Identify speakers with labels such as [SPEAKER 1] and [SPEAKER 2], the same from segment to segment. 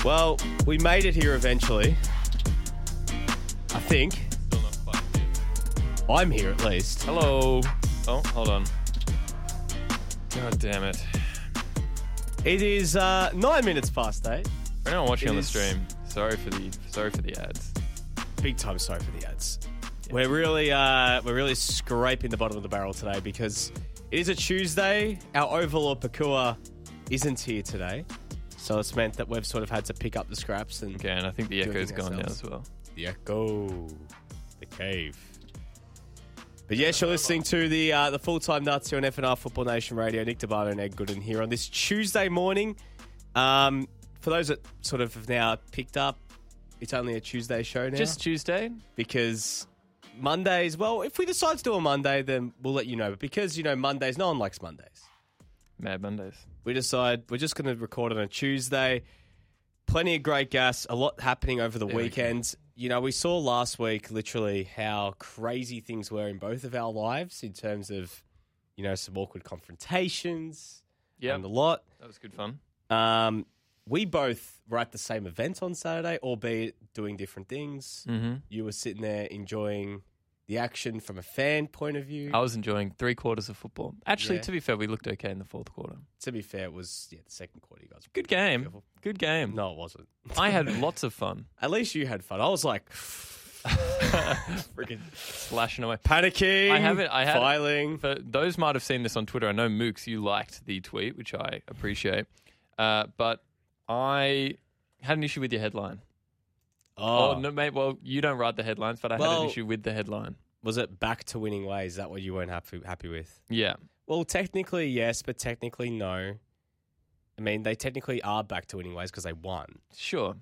[SPEAKER 1] Well, we made it here eventually. I think.
[SPEAKER 2] Still not quite here.
[SPEAKER 1] I'm here at least.
[SPEAKER 2] Hello. Oh, hold on. God damn it.
[SPEAKER 1] It is 9 minutes past 8.
[SPEAKER 2] For anyone watching on the
[SPEAKER 1] is-
[SPEAKER 2] stream, sorry for the ads.
[SPEAKER 1] Big time sorry for the ads. We're really scraping the bottom of the barrel today because it is a Tuesday. Our Overlord Pakua isn't here today. So it's meant that we've sort of had to pick up the scraps and
[SPEAKER 2] Okay, and I think the
[SPEAKER 1] Doing
[SPEAKER 2] echo's
[SPEAKER 1] it
[SPEAKER 2] gone now
[SPEAKER 1] ourselves.
[SPEAKER 2] as well.
[SPEAKER 1] the echo, the cave. But yes, you're listening to the full-time nuts here on FNR Football Nation Radio. Nick DeBardo and Ed Gooden here on this Tuesday morning. For those that sort of have now picked up, it's only a Tuesday show now.
[SPEAKER 2] Just Tuesday?
[SPEAKER 1] Because Mondays, well, if we decide to do a Monday, then we'll let you know. But because, Mondays, no one likes Mondays.
[SPEAKER 2] Mad Mondays.
[SPEAKER 1] We decide we're just going to record on a Tuesday. Plenty of great gas, a lot happening over the weekend. We saw last week literally how crazy things were in both of our lives in terms of, some awkward confrontations and a lot.
[SPEAKER 2] That was good fun.
[SPEAKER 1] We both were at the same event on Saturday, albeit doing different things.
[SPEAKER 2] Mm-hmm.
[SPEAKER 1] You were sitting there enjoying the action from a fan point of view.
[SPEAKER 2] I was enjoying 3 quarters of football. Actually,
[SPEAKER 1] Yeah.
[SPEAKER 2] to be fair, we looked okay in the fourth quarter.
[SPEAKER 1] To be fair, it was the second quarter. You guys were
[SPEAKER 2] Good game.
[SPEAKER 1] beautiful.
[SPEAKER 2] Good game.
[SPEAKER 1] No, it wasn't.
[SPEAKER 2] I had lots of fun.
[SPEAKER 1] At least you had fun. I was like, freaking
[SPEAKER 2] Slashing away.
[SPEAKER 1] panicking.
[SPEAKER 2] I had
[SPEAKER 1] filing.
[SPEAKER 2] For those might have seen this on Twitter. I know, Mooks, you liked the tweet, which I appreciate. But I had an issue with your headline.
[SPEAKER 1] Oh,
[SPEAKER 2] No, mate. Well, you don't write the headlines, but I had an issue with the headline.
[SPEAKER 1] was it back to winning ways? Is that what you weren't happy with?
[SPEAKER 2] Yeah.
[SPEAKER 1] Well, technically yes, but technically no. I mean, they technically are back to winning ways because they won.
[SPEAKER 2] Sure.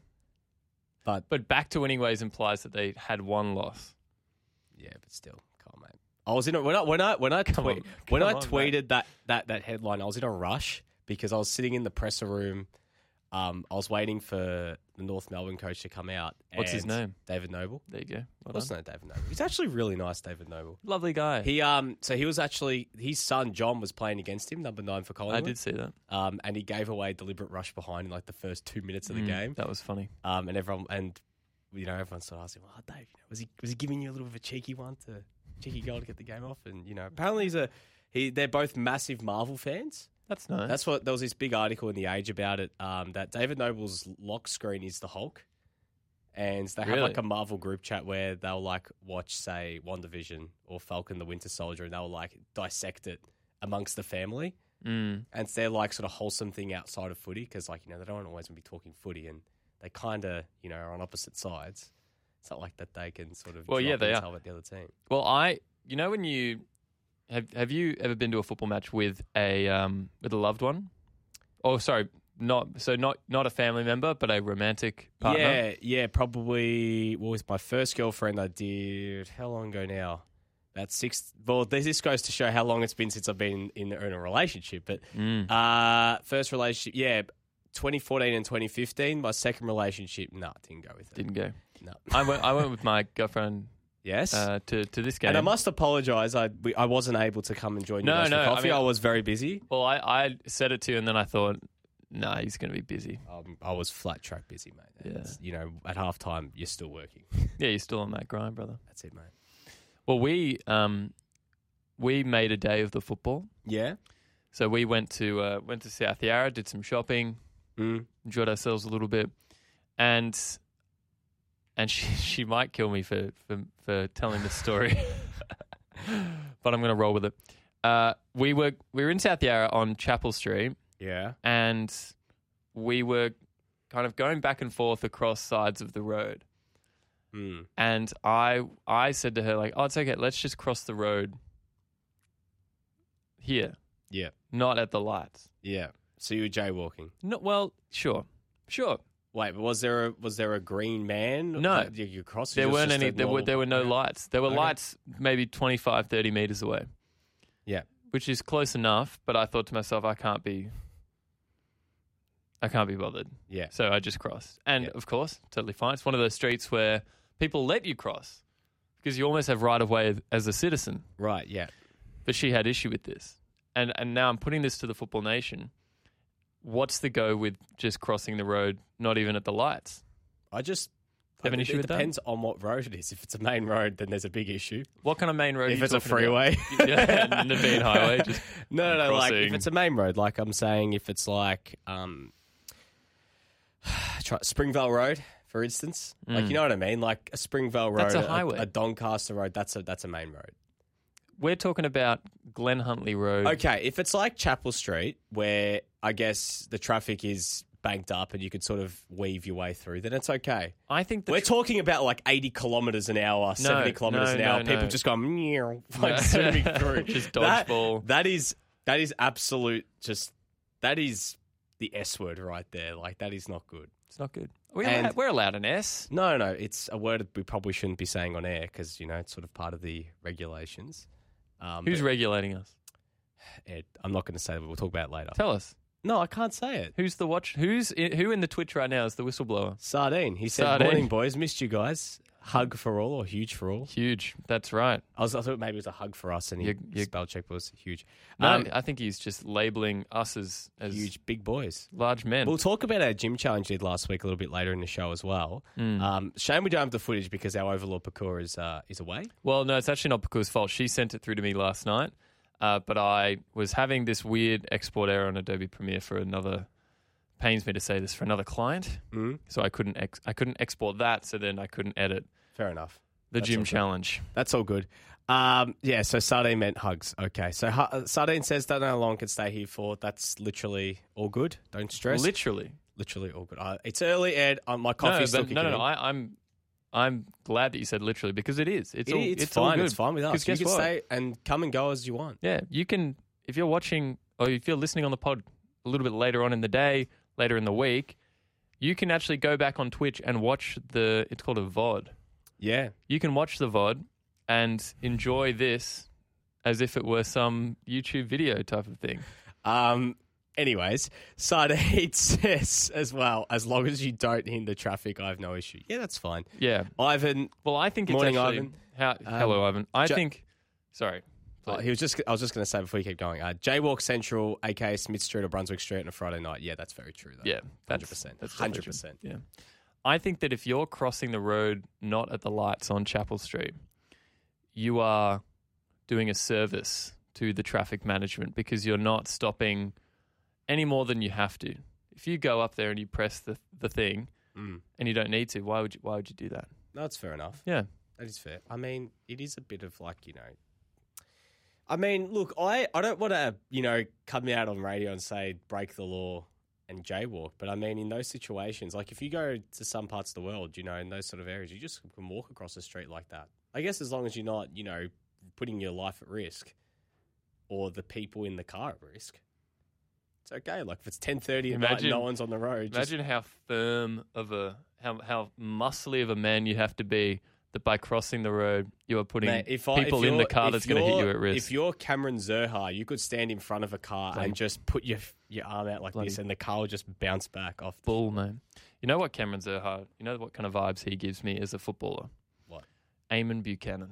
[SPEAKER 1] But
[SPEAKER 2] back to winning ways implies that they had one loss.
[SPEAKER 1] yeah, but still, come on, mate. I was in a, when I tweeted that headline, I was in a rush because I was sitting in the presser room. I was waiting for the North Melbourne coach to come out.
[SPEAKER 2] What's his
[SPEAKER 1] and
[SPEAKER 2] name?
[SPEAKER 1] David Noble.
[SPEAKER 2] There you go. Well
[SPEAKER 1] Of course,
[SPEAKER 2] done.
[SPEAKER 1] no, David Noble. He's actually really nice, David Noble.
[SPEAKER 2] Lovely guy.
[SPEAKER 1] He was actually, his son John was playing against him, number 9 for Collingwood.
[SPEAKER 2] I did see that.
[SPEAKER 1] And he gave away a deliberate rush behind in like the first 2 minutes of the game.
[SPEAKER 2] That was funny.
[SPEAKER 1] And everyone sort of asked him, "Oh, Dave, was he giving you a little bit of a cheeky goal to get the game off?" And apparently they're both massive Marvel fans.
[SPEAKER 2] That's nice.
[SPEAKER 1] There was this big article in the Age about it. That David Noble's lock screen is the Hulk, and they have
[SPEAKER 2] Really?
[SPEAKER 1] like a Marvel group chat where they'll like watch, say, WandaVision or Falcon the Winter Soldier, and they'll like dissect it amongst the family. And it's their like sort of wholesome thing outside of footy because they don't always be talking footy, and they kind of are on opposite sides. It's not like that they can sort of
[SPEAKER 2] Well, yeah,
[SPEAKER 1] drop
[SPEAKER 2] they
[SPEAKER 1] and
[SPEAKER 2] are.
[SPEAKER 1] tell at the other team.
[SPEAKER 2] Well, when you have you ever been to a football match with a loved one? Oh, sorry, not a family member, but a romantic partner.
[SPEAKER 1] Yeah, probably. Well, with my first girlfriend, I did. How long ago now? About 6. Well, this goes to show how long it's been since I've been in a relationship. But first relationship, 2014 and 2015. My second relationship, didn't go with it.
[SPEAKER 2] Didn't go.
[SPEAKER 1] No.
[SPEAKER 2] I went with my girlfriend.
[SPEAKER 1] Yes.
[SPEAKER 2] To this game.
[SPEAKER 1] And I must apologise. I wasn't able to come and join you guys for coffee. I was very busy.
[SPEAKER 2] Well, I said it to you, and then I thought, he's going to be busy.
[SPEAKER 1] I was flat track busy, mate.
[SPEAKER 2] Yeah.
[SPEAKER 1] And, at halftime, you're still working.
[SPEAKER 2] Yeah, you're still on that grind, brother.
[SPEAKER 1] That's it, mate.
[SPEAKER 2] Well, we made a day of the football.
[SPEAKER 1] Yeah.
[SPEAKER 2] So we went to South Yarra, did some shopping, enjoyed ourselves a little bit, and she might kill me for telling this story, but I'm going to roll with it. We were in South Yarra on Chapel Street.
[SPEAKER 1] Yeah.
[SPEAKER 2] And we were kind of going back and forth across sides of the road. And I said to her, like, "Oh, it's okay. Let's just cross the road here.
[SPEAKER 1] Yeah.
[SPEAKER 2] Not at the lights."
[SPEAKER 1] Yeah. So you were jaywalking.
[SPEAKER 2] No, well, sure.
[SPEAKER 1] Wait, but was there a green man?
[SPEAKER 2] No.
[SPEAKER 1] that you crossed?
[SPEAKER 2] There
[SPEAKER 1] Or
[SPEAKER 2] weren't
[SPEAKER 1] just
[SPEAKER 2] any.
[SPEAKER 1] a
[SPEAKER 2] There were
[SPEAKER 1] normal-
[SPEAKER 2] no lights. There were
[SPEAKER 1] Okay.
[SPEAKER 2] lights maybe 25, 30 meters away,
[SPEAKER 1] Yeah.
[SPEAKER 2] which is close enough. But I thought to myself, I can't be bothered.
[SPEAKER 1] Yeah.
[SPEAKER 2] So I just crossed. And,
[SPEAKER 1] Yeah.
[SPEAKER 2] of course, totally fine. It's one of those streets where people let you cross because you almost have right of way as a citizen.
[SPEAKER 1] Right. Yeah.
[SPEAKER 2] But she had issue with this. And now I'm putting this to the Football Nation. what's the go with just crossing the road, not even at the lights?
[SPEAKER 1] Have an issue with that? It depends on what road it is. If it's a main road, then there's a big issue.
[SPEAKER 2] What kind of main road?
[SPEAKER 1] If it's a freeway,
[SPEAKER 2] and the main highway. Just
[SPEAKER 1] no. Like if it's a main road, like I'm saying, if it's like Springvale Road, for instance, like you know what I mean, like a Springvale Road,
[SPEAKER 2] that's a highway.
[SPEAKER 1] A Doncaster Road, that's a main road.
[SPEAKER 2] We're talking about Glen Huntly Road.
[SPEAKER 1] Okay, if it's like Chapel Street, where I guess the traffic is banked up and you could sort of weave your way through, then it's okay.
[SPEAKER 2] I think
[SPEAKER 1] we're talking about like 80 kilometres an hour, 70 kilometres an hour. People just going like zooming through.
[SPEAKER 2] Just dodgeball.
[SPEAKER 1] That is absolute. That is the S word right there. Like that is not good.
[SPEAKER 2] It's not good. We're allowed an S.
[SPEAKER 1] No, it's a word that we probably shouldn't be saying on air because it's sort of part of the regulations.
[SPEAKER 2] Who's regulating us?
[SPEAKER 1] Ed, I'm not going to say that, but we'll talk about it later.
[SPEAKER 2] Tell us.
[SPEAKER 1] No, I can't say it.
[SPEAKER 2] Who's the watch? Who in the Twitch right now is the whistleblower?
[SPEAKER 1] Sardine. He said, "Morning, boys. Missed you guys. Hug for all or huge for all?
[SPEAKER 2] Huge. That's right.
[SPEAKER 1] I thought maybe it was a hug for us, and your spell check was huge.
[SPEAKER 2] No, I think he's just labeling us as
[SPEAKER 1] huge, big boys,
[SPEAKER 2] large men.
[SPEAKER 1] We'll talk about our gym challenge we did last week a little bit later in the show as well. Shame we don't have the footage because our overlord Pakura is away.
[SPEAKER 2] Well, no, it's actually not Pakura's fault. She sent it through to me last night. But I was having this weird export error on Adobe Premiere for another. Pains me to say this, for another client. So I couldn't export that. So then I couldn't edit.
[SPEAKER 1] Fair enough.
[SPEAKER 2] The gym challenge.
[SPEAKER 1] That's all good. So Sardine meant hugs. Okay. So Sardine says don't know how long can stay here for. That's literally all good. Don't stress.
[SPEAKER 2] Literally
[SPEAKER 1] all good. It's early, Ed. My coffee's still kicking in.
[SPEAKER 2] I'm glad that you said literally because it is. It's fine.
[SPEAKER 1] All good. It's fine with us. You can
[SPEAKER 2] what?
[SPEAKER 1] stay and come and go as you want.
[SPEAKER 2] Yeah, you can. If you're watching or if you're listening on the pod a little bit later on in the day, later in the week, you can actually go back on Twitch and watch it's called a VOD.
[SPEAKER 1] Yeah.
[SPEAKER 2] You can watch the VOD and enjoy this as if it were some YouTube video type of thing.
[SPEAKER 1] Anyways, Sardine says as well, as long as you don't hinder traffic, I have no issue. Yeah, that's fine.
[SPEAKER 2] Yeah.
[SPEAKER 1] Ivan.
[SPEAKER 2] Well, I think it's
[SPEAKER 1] morning,
[SPEAKER 2] actually...
[SPEAKER 1] Ivan.
[SPEAKER 2] Hello, Ivan. Sorry.
[SPEAKER 1] I was just going to say before you keep going, Jaywalk Central, aka Smith Street or Brunswick Street on a Friday night. Yeah, that's very true, though.
[SPEAKER 2] Yeah.
[SPEAKER 1] 100%. That's 100%.
[SPEAKER 2] Yeah. I think that if you're crossing the road not at the lights on Chapel Street, you are doing a service to the traffic management because you're not stopping any more than you have to. If you go up there and you press the thing and you don't need to, why would you do that?
[SPEAKER 1] No, that's fair enough.
[SPEAKER 2] Yeah.
[SPEAKER 1] That is fair. I mean, it is a bit of like, I mean, look, I don't want to, come out on radio and say break the law and jaywalk. But I mean, in those situations, like if you go to some parts of the world, in those sort of areas, you just can walk across the street like that. I guess as long as you're not, putting your life at risk or the people in the car at risk. It's okay. Like if it's 10:30 at night and no one's on the road.
[SPEAKER 2] Imagine how firm of how muscly of a man you have to be that by crossing the road you are putting people in the car that's going to hit you at risk.
[SPEAKER 1] If you're Cameron Zurhaar, you could stand in front of a car and just put your arm out like this and the car will just bounce back off.
[SPEAKER 2] Bull, man. You know what Cameron Zurhaar, you know what kind of vibes he gives me as a footballer?
[SPEAKER 1] What?
[SPEAKER 2] Eamon Buchanan.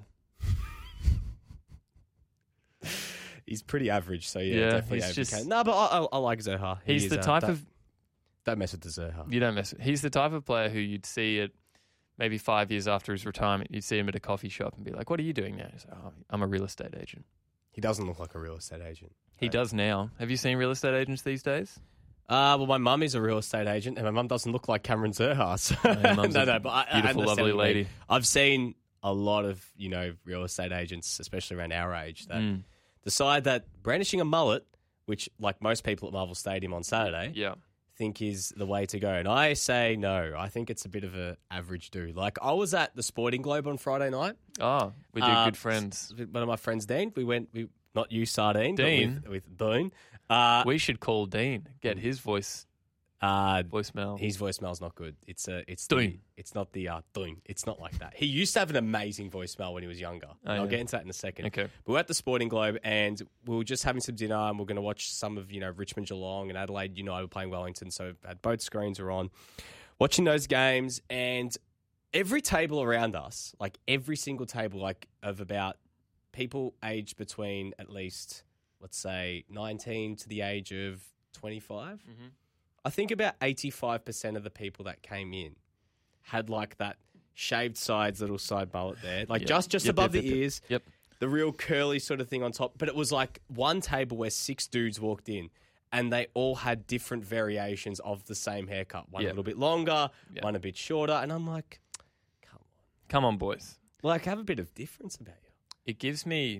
[SPEAKER 1] He's pretty average, so definitely. He's just... No, but I like Zurhaar.
[SPEAKER 2] He's the type of...
[SPEAKER 1] Don't mess with the Zurhaar.
[SPEAKER 2] You don't mess with... He's the type of player who you'd see at maybe 5 years after his retirement, you'd see him at a coffee shop and be like, what are you doing now? He's like, I'm a real estate agent.
[SPEAKER 1] He doesn't look like a real estate agent.
[SPEAKER 2] He does now. Have you seen real estate agents these days?
[SPEAKER 1] Well, my mum is a real estate agent, and my mum doesn't look like Cameron Zurhaar. So.
[SPEAKER 2] No, but beautiful, lovely lady.
[SPEAKER 1] I've seen a lot of, real estate agents, especially around our age, that decide that brandishing a mullet, which, like most people at Marvel Stadium on Saturday, think is the way to go. And I say no. I think it's a bit of an average do. Like, I was at the Sporting Globe on Friday night.
[SPEAKER 2] Oh, with your good friends.
[SPEAKER 1] With one of my friends, Dean. Not you, Sardine,
[SPEAKER 2] Dean.
[SPEAKER 1] But with Dean.
[SPEAKER 2] We should call Dean, get his voicemail.
[SPEAKER 1] His voicemail's not good. It's
[SPEAKER 2] Dean.
[SPEAKER 1] It's not the Dean. It's not like that. He used to have an amazing voicemail when he was younger. I'll get into that in a second.
[SPEAKER 2] Okay.
[SPEAKER 1] But we're at the Sporting Globe and we were just having some dinner and we're going to watch some of Richmond Geelong and Adelaide United were playing Wellington, so both screens are on, watching those games, and every table around us, like every single table, like of about people aged between at least, let's say, 19 to the age of 25. I think about 85% of the people that came in had like that shaved sides, little side mullet there, like just above the ears.
[SPEAKER 2] Yep.
[SPEAKER 1] The real curly sort of thing on top. But it was like one table where 6 dudes walked in and they all had different variations of the same haircut. One a little bit longer, one a bit shorter. And I'm like, come on.
[SPEAKER 2] Come on, boys.
[SPEAKER 1] Like, have a bit of difference about you.
[SPEAKER 2] It gives me...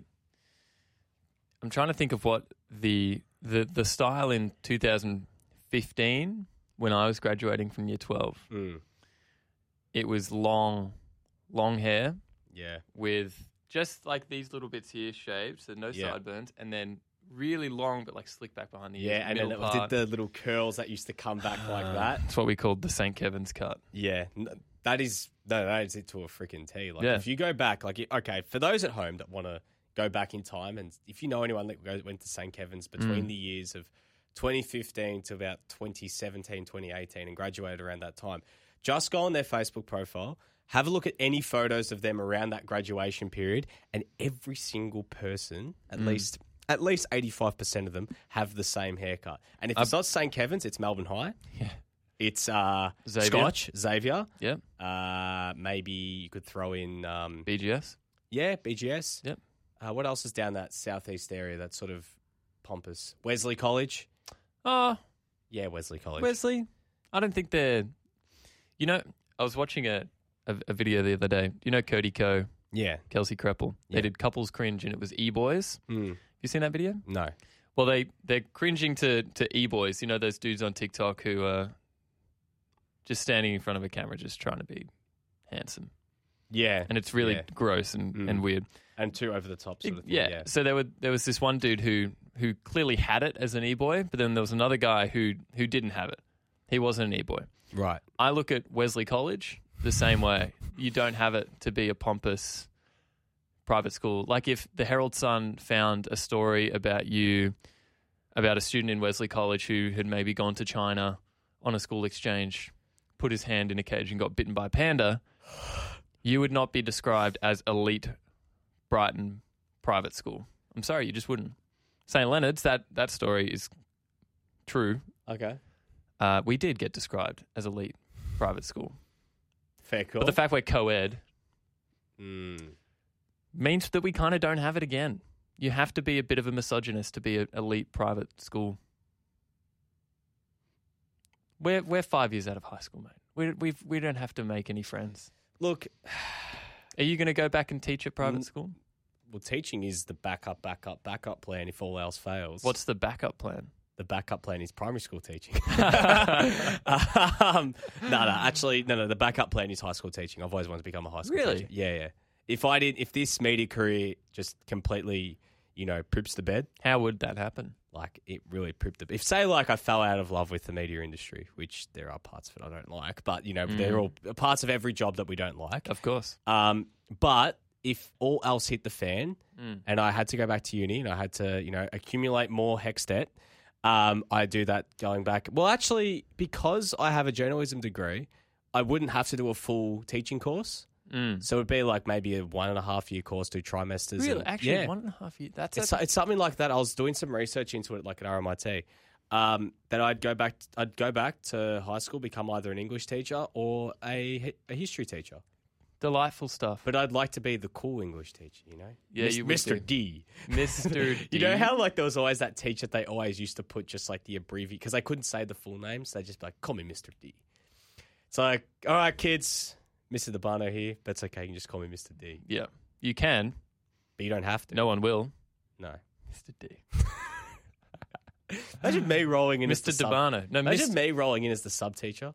[SPEAKER 2] I'm trying to think of what the style in 2015 when I was graduating from year 12. It was long hair.
[SPEAKER 1] Yeah.
[SPEAKER 2] With just like these little bits here shaved, so no sideburns, and then really long but like slick back behind the ears.
[SPEAKER 1] Yeah, and then it did the little curls that used to come back like that.
[SPEAKER 2] It's what we called the St. Kevin's cut.
[SPEAKER 1] Yeah. That is it to a freaking T. Like, if you go back, like, okay, for those at home that want to go back in time, and if you know anyone that went to St. Kevin's between the years of 2015 to about 2017, 2018 and graduated around that time, just go on their Facebook profile, have a look at any photos of them around that graduation period, and every single person, at least 85% of them, have the same haircut. And if it's not St. Kevin's, it's Melbourne High.
[SPEAKER 2] Yeah.
[SPEAKER 1] It's Xavier.
[SPEAKER 2] Yeah.
[SPEAKER 1] Maybe you could throw in...
[SPEAKER 2] BGS.
[SPEAKER 1] Yeah, BGS.
[SPEAKER 2] Yep.
[SPEAKER 1] What else is down that southeast area that's sort of pompous? Wesley College?
[SPEAKER 2] Oh.
[SPEAKER 1] Yeah, Wesley College.
[SPEAKER 2] Wesley. I don't think they're... You know, I was watching a video the other day. You know Cody Ko?
[SPEAKER 1] Yeah.
[SPEAKER 2] Kelsey Kreppel. They did Couples Cringe and it was E-Boys. Have you seen that video?
[SPEAKER 1] No.
[SPEAKER 2] Well, they're cringing to E-Boys. You know those dudes on TikTok who are just standing in front of a camera just trying to be handsome.
[SPEAKER 1] Yeah.
[SPEAKER 2] And it's really gross and weird.
[SPEAKER 1] And too over the top sort of thing.
[SPEAKER 2] Yeah. So there was this one dude who clearly had it as an E-Boy, but then there was another guy who didn't have it. He wasn't an E-Boy.
[SPEAKER 1] Right.
[SPEAKER 2] I look at Wesley College the same way. You don't have it to be a pompous private school. Like if the Herald Sun found a story about a student in Wesley College who had maybe gone to China on a school exchange, put his hand in a cage and got bitten by a panda, you would not be described as elite Brighton private school. I'm sorry, you just wouldn't. St. Leonard's, that story is true.
[SPEAKER 1] Okay.
[SPEAKER 2] We did get described as elite private school.
[SPEAKER 1] Fair call.
[SPEAKER 2] But the fact we're co-ed means that we kind of don't have it again. You have to be a bit of a misogynist to be an elite private school. We're 5 years out of high school, mate. We don't have to make any friends.
[SPEAKER 1] Look,
[SPEAKER 2] are you going to go back and teach at private school?
[SPEAKER 1] Well, teaching is the backup plan if all else fails.
[SPEAKER 2] What's the backup plan?
[SPEAKER 1] The backup plan is primary school teaching. Actually, the backup plan is high school teaching. I've always wanted to become a high school teacher. Yeah. If this media career just completely, poops the bed.
[SPEAKER 2] How would that happen?
[SPEAKER 1] Like, it really pooped the bed. If, say, like, I fell out of love with the media industry, which there are parts of it I don't like, but, they're all parts of every job that we don't like.
[SPEAKER 2] Of course.
[SPEAKER 1] But if all else hit the fan and I had to go back to uni and I had to, accumulate more HECS debt, I do that going back. Well, actually, because I have a journalism degree, I wouldn't have to do a full teaching course. So it would be like maybe a 1.5 year course, 2 trimesters.
[SPEAKER 2] Really? Actually, 1.5 years?
[SPEAKER 1] It's something like that. I was doing some research into it, like at RMIT. That I'd go back to high school, become either an English teacher or a history teacher.
[SPEAKER 2] Delightful stuff.
[SPEAKER 1] But I'd like to be the cool English teacher,
[SPEAKER 2] Yeah, you
[SPEAKER 1] Mr. D.
[SPEAKER 2] Mr. D.
[SPEAKER 1] You know how like there was always that teacher that they always used to put just like the abbreviation because they couldn't say the full name, so they just be like, call me Mr. D. It's like, all right, kids, Mr. Dabano here. That's okay. You can just call me Mr. D.
[SPEAKER 2] Yeah, you can.
[SPEAKER 1] But you don't have to.
[SPEAKER 2] No one will.
[SPEAKER 1] No.
[SPEAKER 2] Mr. D.
[SPEAKER 1] Imagine me rolling in
[SPEAKER 2] Mr.
[SPEAKER 1] as the
[SPEAKER 2] Dabano. No,
[SPEAKER 1] Imagine me rolling in as the sub teacher.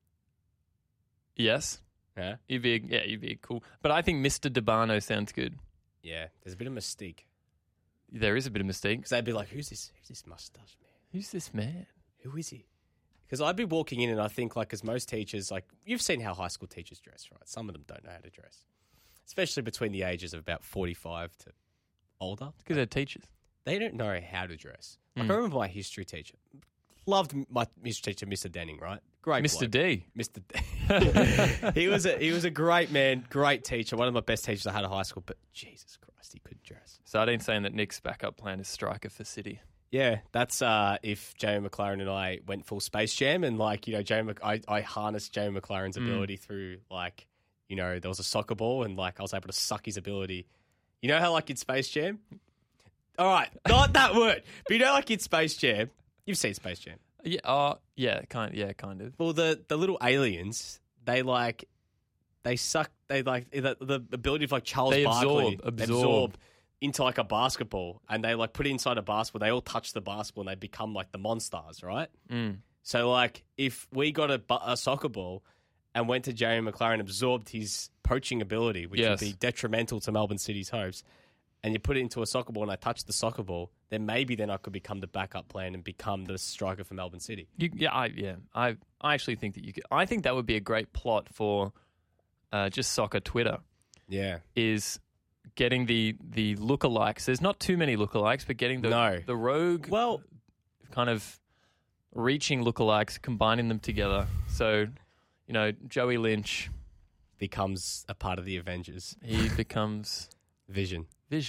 [SPEAKER 2] Yes.
[SPEAKER 1] Yeah.
[SPEAKER 2] You'd be cool. But I think Mr. Dabano sounds good.
[SPEAKER 1] Yeah. There's a bit of mystique.
[SPEAKER 2] There is a bit of mystique.
[SPEAKER 1] Because they'd be like, who's this mustache man?
[SPEAKER 2] Who's this man?
[SPEAKER 1] Who is he? Because I'd be walking in and I think like as most teachers, like you've seen how high school teachers dress, right? Some of them don't know how to dress. Especially between the ages of about 45 to older.
[SPEAKER 2] Because they're teachers.
[SPEAKER 1] They don't know how to dress. Like I remember my history teacher. Loved my history teacher, Mr. Denning, right? Great
[SPEAKER 2] Mr.
[SPEAKER 1] bloke.
[SPEAKER 2] D.
[SPEAKER 1] Mr. D. He was a great man, great teacher, one of my best teachers I had at high school, but Jesus Christ, he could dress.
[SPEAKER 2] Sardine's saying that Nick's backup plan is striker for City.
[SPEAKER 1] Yeah, that's if Jamie McLaren and I went full Space Jam and I harnessed Jamie McLaren's ability through there was a soccer ball and I was able to suck his ability. You know how in Space Jam? All right, not that word, but in Space Jam, you've seen Space Jam.
[SPEAKER 2] Yeah, kind of.
[SPEAKER 1] Well, the little aliens, they suck. They the ability of Charles Barkley absorb into a basketball, and they put it inside a basketball. They all touch the basketball, and they become the Monstars, right?
[SPEAKER 2] Mm.
[SPEAKER 1] So if we got a soccer ball and went to Jamie McLaren, absorbed his poaching ability, which would be detrimental to Melbourne City's hopes, and you put it into a soccer ball and I touch the soccer ball, then maybe I could become the backup plan and become the striker for Melbourne City.
[SPEAKER 2] I actually think that you could. I think that would be a great plot for just soccer Twitter.
[SPEAKER 1] Yeah,
[SPEAKER 2] is getting the lookalikes. There's not too many lookalikes, but getting the rogue, kind of reaching lookalikes, combining them together. So, Joey Lynch
[SPEAKER 1] becomes a part of the Avengers.
[SPEAKER 2] He becomes
[SPEAKER 1] Vision.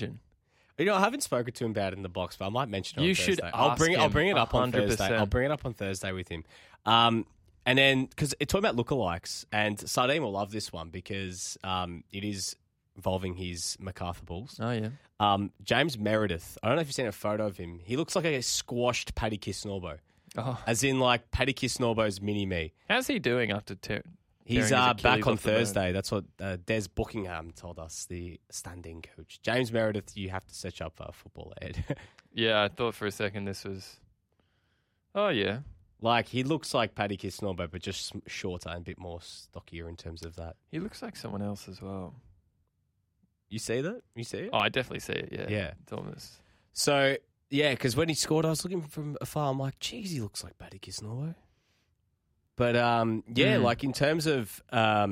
[SPEAKER 2] I
[SPEAKER 1] haven't spoken to him about it in the box, but I might mention it on Thursday.
[SPEAKER 2] You should
[SPEAKER 1] I'll bring it up
[SPEAKER 2] 100%.
[SPEAKER 1] on Thursday. I'll bring it up on Thursday with him. And then, because it's talking about lookalikes, and Sardine will love this one because it is involving his MacArthur Bulls.
[SPEAKER 2] Oh, yeah.
[SPEAKER 1] James Meredith, I don't know if you've seen a photo of him. He looks like a squashed Paddy Kisnorbo. Oh. As in, Paddy Kisnorbo's mini-me.
[SPEAKER 2] How's he doing after
[SPEAKER 1] He's back on Thursday. That's what Des Buckingham told us, the standing coach. James Meredith, you have to search up Football Ed.
[SPEAKER 2] Yeah, I thought for a second this was... Oh, yeah.
[SPEAKER 1] He looks like Paddy Kisnorbo, but just shorter and a bit more stockier in terms of that.
[SPEAKER 2] He looks like someone else as well.
[SPEAKER 1] You see that? You see it?
[SPEAKER 2] Oh, I definitely see it, yeah.
[SPEAKER 1] Yeah.
[SPEAKER 2] It's almost...
[SPEAKER 1] So, yeah, because when he scored, I was looking from afar. I'm like, geez, he looks like Paddy Kisnorbo. But, in terms of,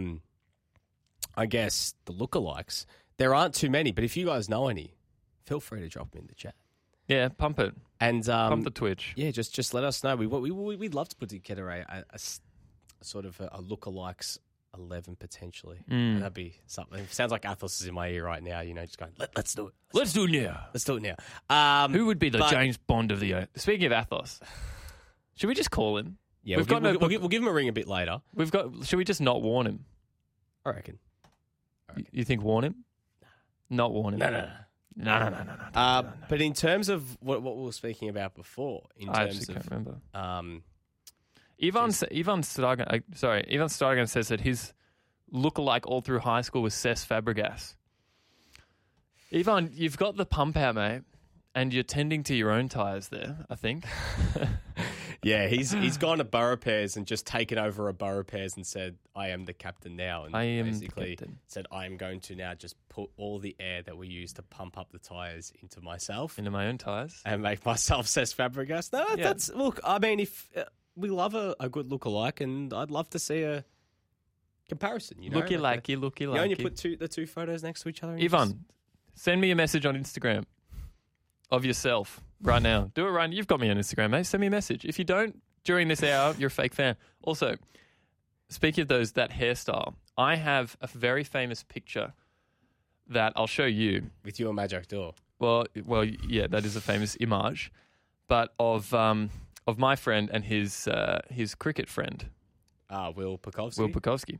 [SPEAKER 1] I guess, the lookalikes, there aren't too many. But if you guys know any, feel free to drop them in the chat.
[SPEAKER 2] Yeah, pump it.
[SPEAKER 1] And
[SPEAKER 2] pump the Twitch.
[SPEAKER 1] Yeah, just let us know. We'd love to put together a sort of a lookalikes 11 potentially. That'd be something. It sounds like Athos is in my ear right now. Just going, let's do it.
[SPEAKER 2] Let's do it now.
[SPEAKER 1] Let's do it now.
[SPEAKER 2] Who would be the James Bond of the... Speaking of Athos, should we just call him?
[SPEAKER 1] Yeah, we'll give him a ring a bit later.
[SPEAKER 2] Should we just not warn him?
[SPEAKER 1] I reckon.
[SPEAKER 2] You think warn him? Not warn him.
[SPEAKER 1] No. But in terms of what we were speaking about before,
[SPEAKER 2] I actually can't remember. Ivan Stargan says that his lookalike all through high school was Cesc Fabregas. Ivan, you've got the pump out, mate, and you're tending to your own tyres there, I think.
[SPEAKER 1] Yeah, he's gone to Borough Pairs and just taken over a Borough Pairs and said, I am the captain now. And basically said, I am going to now just put all the air that we use to pump up the tyres into myself.
[SPEAKER 2] Into my own tyres.
[SPEAKER 1] And make myself Cesc Fabregas. No, that's... Look, I mean, if we love a good lookalike, and I'd love to see a comparison.
[SPEAKER 2] Looky-likey.
[SPEAKER 1] And you put the two photos next to each other.
[SPEAKER 2] Ivan, send me a message on Instagram of yourself. Right now. Do it right now. You've got me on Instagram, mate. Send me a message. If you don't, during this hour, you're a fake fan. Also, speaking of that hairstyle, I have a very famous picture that I'll show you.
[SPEAKER 1] With you and Majak Dor.
[SPEAKER 2] Well, yeah, that is a famous image. But of my friend and his cricket friend.
[SPEAKER 1] Will Pucovski.
[SPEAKER 2] Will Pucovski.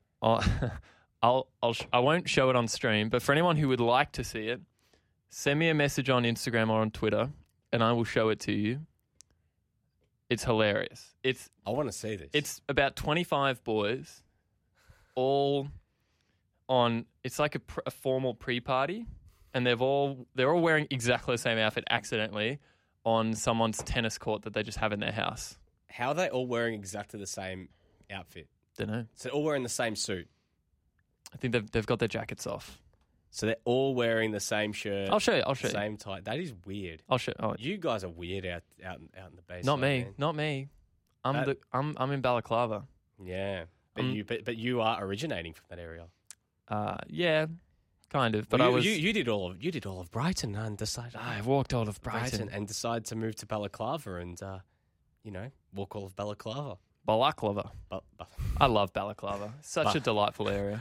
[SPEAKER 2] I won't show it on stream, but for anyone who would like to see it, send me a message on Instagram or on Twitter, and I will show it to you. It's hilarious.
[SPEAKER 1] I want to see this.
[SPEAKER 2] It's about 25 boys, all on. It's like a formal pre-party, and they're all wearing exactly the same outfit accidentally on someone's tennis court that they just have in their house.
[SPEAKER 1] How are they all wearing exactly the same outfit?
[SPEAKER 2] Don't know.
[SPEAKER 1] So they're all wearing the same suit.
[SPEAKER 2] I think they've got their jackets off.
[SPEAKER 1] So they're all wearing the same shirt.
[SPEAKER 2] I'll show you.
[SPEAKER 1] Same tie. That is weird.
[SPEAKER 2] I'll show. Oh.
[SPEAKER 1] You guys are weird out in the base.
[SPEAKER 2] Not me. I'm in Balaclava.
[SPEAKER 1] Yeah, but you are originating from that area.
[SPEAKER 2] Yeah, kind of. But
[SPEAKER 1] you did all of Brighton and decided.
[SPEAKER 2] I walked all of Brighton
[SPEAKER 1] and decided to move to Balaclava and walk all of Balaclava.
[SPEAKER 2] Balaclava. I love Balaclava. Such a delightful area.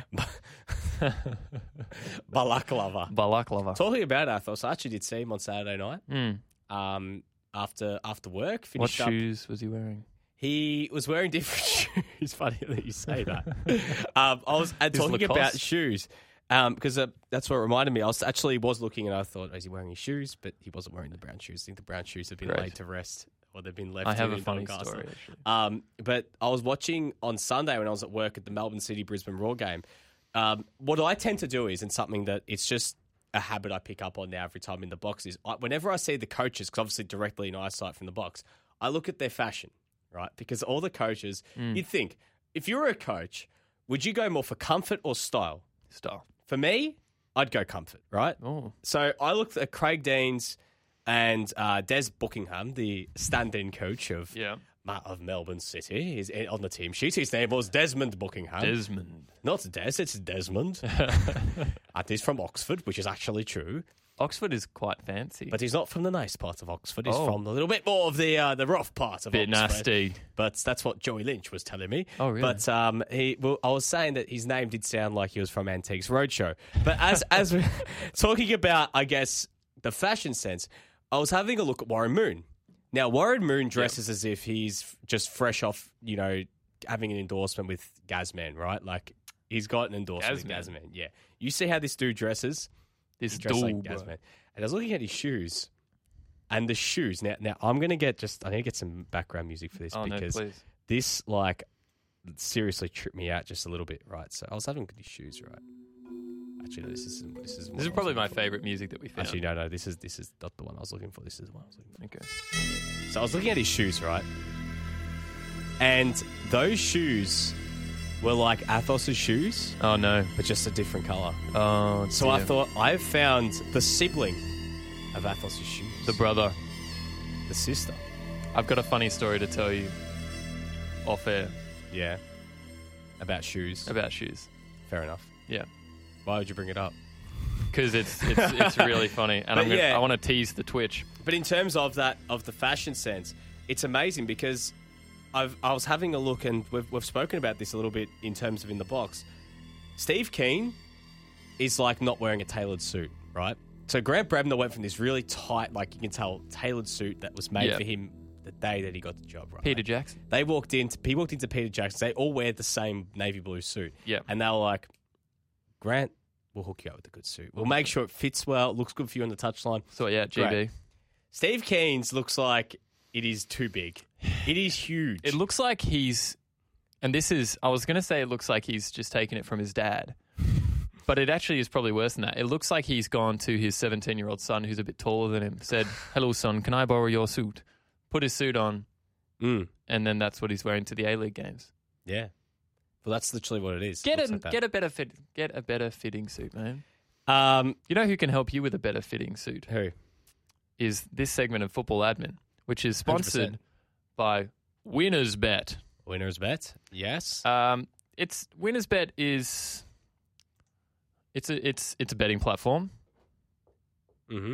[SPEAKER 1] Balaclava.
[SPEAKER 2] Balaclava.
[SPEAKER 1] Talking about Athos, I actually did see him on Saturday night. after work.
[SPEAKER 2] What
[SPEAKER 1] Finished up.
[SPEAKER 2] shoes was he wearing?
[SPEAKER 1] He was wearing different shoes. Funny that you say that. I was talking
[SPEAKER 2] Lacoste?
[SPEAKER 1] about shoes because that's what reminded me. I was looking and I thought, is he wearing his shoes? But he wasn't wearing the brown shoes. I think the brown shoes have been
[SPEAKER 2] Great.
[SPEAKER 1] laid to rest or they've been left.
[SPEAKER 2] I have
[SPEAKER 1] here
[SPEAKER 2] a
[SPEAKER 1] in
[SPEAKER 2] funny
[SPEAKER 1] Doncaster.
[SPEAKER 2] story, actually.
[SPEAKER 1] But I was watching on Sunday when I was at work at the Melbourne City Brisbane Raw game. What I tend to do is, and something that it's just a habit I pick up on now every time in the box is whenever I see the coaches, because obviously directly in eyesight from the box, I look at their fashion, right? Because all the coaches, you'd think, if you were a coach, would you go more for comfort or style?
[SPEAKER 2] Style.
[SPEAKER 1] For me, I'd go comfort, right?
[SPEAKER 2] Oh.
[SPEAKER 1] So I looked at Craig Deans and Des Buckingham, the stand-in coach of Melbourne City. He's on the team sheet. His name was Desmond Buckingham.
[SPEAKER 2] Desmond.
[SPEAKER 1] Not Des, it's Desmond. And he's from Oxford, which is actually true.
[SPEAKER 2] Oxford is quite fancy.
[SPEAKER 1] But he's not from the nice part of Oxford. He's from a little bit more of the rough part of
[SPEAKER 2] bit
[SPEAKER 1] Oxford.
[SPEAKER 2] nasty.
[SPEAKER 1] But that's what Joey Lynch was telling me.
[SPEAKER 2] Oh, really?
[SPEAKER 1] But I was saying that his name did sound like he was from Antiques Roadshow. But as we're talking about, I guess, the fashion sense, I was having a look at Warren Moon. Now, Warren Moon dresses as if he's just fresh off, having an endorsement with Gazman, right? Like, he's got an endorsement with Gazman. Yeah. You see how this dude dresses?
[SPEAKER 2] This
[SPEAKER 1] Dressed like
[SPEAKER 2] dude,
[SPEAKER 1] Gazman. And I was looking at his shoes. And the shoes. Now I'm going to get I need to get some background music for this because this, seriously tripped me out just a little bit, right? So I was having a look at his shoes, right? Actually, no, this is
[SPEAKER 2] probably my favorite music that we found.
[SPEAKER 1] Actually, no, this is not the one I was looking for. This is the one I was looking for.
[SPEAKER 2] Okay.
[SPEAKER 1] So I was looking at his shoes, right? And those shoes were like Athos' shoes,
[SPEAKER 2] Oh, no.
[SPEAKER 1] but just a different colour.
[SPEAKER 2] Oh,
[SPEAKER 1] So I thought, I've found the sibling of Athos' shoes.
[SPEAKER 2] the brother.
[SPEAKER 1] The sister.
[SPEAKER 2] I've got a funny story to tell you off air
[SPEAKER 1] Yeah. About shoes.
[SPEAKER 2] about shoes.
[SPEAKER 1] Fair enough.
[SPEAKER 2] Yeah.
[SPEAKER 1] Why would you bring it up?
[SPEAKER 2] Because it's really funny. And
[SPEAKER 1] But
[SPEAKER 2] I want to tease the Twitch.
[SPEAKER 1] But in terms of the fashion sense, it's amazing because I was having a look, and we've spoken about this a little bit in terms of in the box. Steve Keane is like not wearing a tailored suit, right? So Grant Brabner went from this really tight, like you can tell, tailored suit that was made for him the day that he got the job, right?
[SPEAKER 2] Peter Jackson.
[SPEAKER 1] He walked into Peter Jackson. They all wear the same navy blue suit.
[SPEAKER 2] Yeah.
[SPEAKER 1] And they were like, Grant, we'll hook you up with a good suit. We'll make sure it fits well, it looks good for you on the touchline.
[SPEAKER 2] So, yeah, GB.
[SPEAKER 1] Great. Steve Keane's looks like it is too big. It is huge.
[SPEAKER 2] It looks like I was going to say it looks like he's just taken it from his dad. But it actually is probably worse than that. It looks like he's gone to his 17-year-old son, who's a bit taller than him, said, "Hello, son, can I borrow your suit?" Put his suit on, and then that's what he's wearing to the A-League games.
[SPEAKER 1] Yeah. Well, that's literally what it is.
[SPEAKER 2] Get a better fitting suit, man. You know who can help you with a better fitting suit?
[SPEAKER 1] Who?
[SPEAKER 2] Is this segment of Football Admin, which is sponsored
[SPEAKER 1] 100%.
[SPEAKER 2] by Winners Bet.
[SPEAKER 1] Winners Bet, yes.
[SPEAKER 2] It's Winners Bet is it's a betting platform.
[SPEAKER 1] Mm-hmm.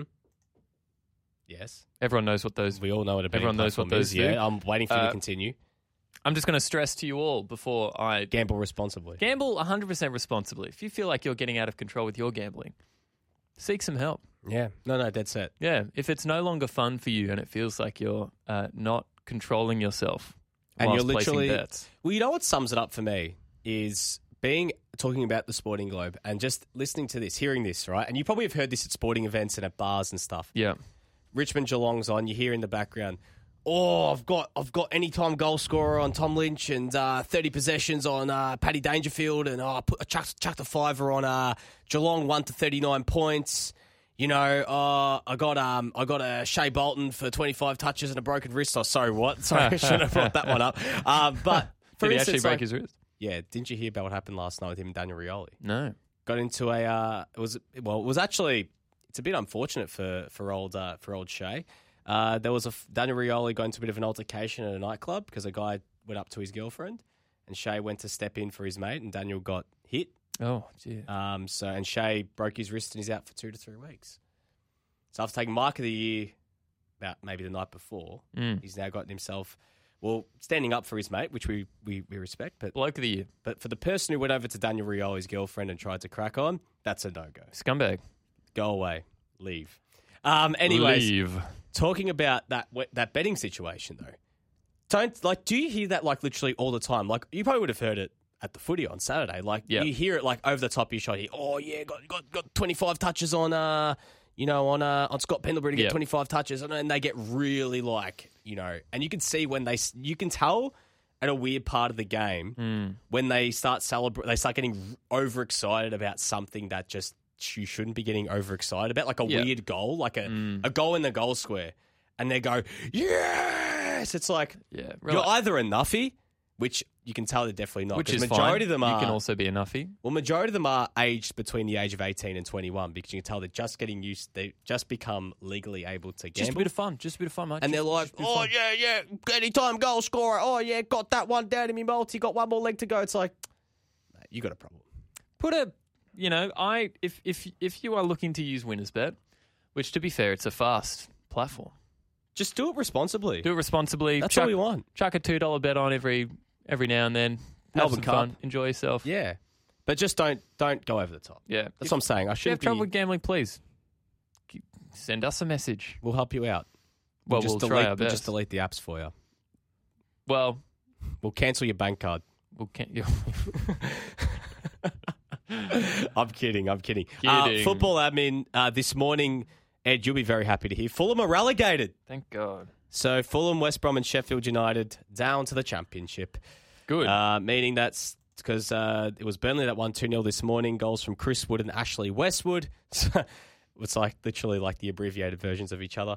[SPEAKER 1] Yes.
[SPEAKER 2] Everyone knows what those.
[SPEAKER 1] We all know what a betting
[SPEAKER 2] Everyone knows what
[SPEAKER 1] platform
[SPEAKER 2] those
[SPEAKER 1] is.
[SPEAKER 2] do.
[SPEAKER 1] Yeah, I'm waiting for you to continue.
[SPEAKER 2] I'm just going to stress to you all before I
[SPEAKER 1] Gamble responsibly.
[SPEAKER 2] gamble 100% responsibly. If you feel like you're getting out of control with your gambling, seek some help.
[SPEAKER 1] Yeah. No, dead set.
[SPEAKER 2] Yeah, if it's no longer fun for you and it feels like you're not controlling yourself
[SPEAKER 1] And
[SPEAKER 2] whilst
[SPEAKER 1] you're literally
[SPEAKER 2] placing bets.
[SPEAKER 1] Well, you know what sums it up for me is talking about the Sporting Globe and just listening to this, hearing this, right? And you probably have heard this at sporting events and at bars and stuff.
[SPEAKER 2] Yeah.
[SPEAKER 1] Richmond Geelong's on, you hear in the background, "Oh, I've got anytime goal scorer on Tom Lynch and 30 possessions on Paddy Dangerfield, and I chucked a fiver on Geelong 1 to 39 points. You know, I got a Shea Bolton for 25 touches and a broken wrist." Oh, sorry, what? Sorry, I shouldn't have brought that one up. But for
[SPEAKER 2] Did he
[SPEAKER 1] instance,
[SPEAKER 2] actually break his wrist?
[SPEAKER 1] Yeah, didn't you hear about what happened last night with him and Daniel Rioli?
[SPEAKER 2] No.
[SPEAKER 1] Got into it was actually, it's a bit unfortunate for old Shea. There was Daniel Rioli got into a bit of an altercation at a nightclub because a guy went up to his girlfriend, and Shea went to step in for his mate, and Daniel got hit.
[SPEAKER 2] Oh, dear.
[SPEAKER 1] And Shea broke his wrist and he's out for 2 to 3 weeks. So after taking Mark of the Year about maybe the night before, he's now gotten himself, standing up for his mate, which we respect. But
[SPEAKER 2] Bloke of the Year.
[SPEAKER 1] But for the person who went over to Daniel Rioli's girlfriend and tried to crack on, that's a no-go.
[SPEAKER 2] Scumbag.
[SPEAKER 1] Go away. Leave. Anyways,
[SPEAKER 2] Leave.
[SPEAKER 1] talking about that betting situation though, do you hear that like literally all the time? Like you probably would have heard it at the footy on Saturday. Like you hear it like over the top of your shot here. Oh yeah, got 25 touches on on Scott Pendlebury to get 25 touches, and they get really like and you can see when you can tell at a weird part of the game when they start getting overexcited about something that just you shouldn't be getting overexcited about, like a weird goal, like a goal in the goal square, and they go yes. It's like you're either a nuffy, which you can tell they're definitely not.
[SPEAKER 2] Which is
[SPEAKER 1] majority
[SPEAKER 2] fine.
[SPEAKER 1] Of them are.
[SPEAKER 2] You can also be a nuffy.
[SPEAKER 1] Well, majority of them are aged between the age of 18 and 21 because you can tell they're just getting used. They just become legally able to gamble.
[SPEAKER 2] Just a bit of fun. mate.
[SPEAKER 1] And they're like, oh, yeah, anytime goal scorer. Oh, yeah, got that one down in me multi. Got one more leg to go. It's like, mate, you got a problem.
[SPEAKER 2] If you are looking to use WinnersBet, which to be fair, it's a fast platform.
[SPEAKER 1] Just do it responsibly. That's all we want.
[SPEAKER 2] Chuck a $2 bet on every now and then. Have some fun. Enjoy yourself.
[SPEAKER 1] Yeah. But just don't go over the top.
[SPEAKER 2] Yeah.
[SPEAKER 1] That's what I'm saying.
[SPEAKER 2] If you have trouble with gambling, please send us a message.
[SPEAKER 1] We'll help you out.
[SPEAKER 2] We'll try our best.
[SPEAKER 1] We'll just delete the apps for you.
[SPEAKER 2] Well,
[SPEAKER 1] we'll cancel your bank card. I'm kidding. Football admin this morning, Ed, you'll be very happy to hear. Fulham are relegated.
[SPEAKER 2] Thank God.
[SPEAKER 1] So Fulham, West Brom and Sheffield United down to the Championship.
[SPEAKER 2] Good.
[SPEAKER 1] Meaning that's because it was Burnley that won 2-0 this morning. Goals from Chris Wood and Ashley Westwood. It's like literally like the abbreviated versions of each other.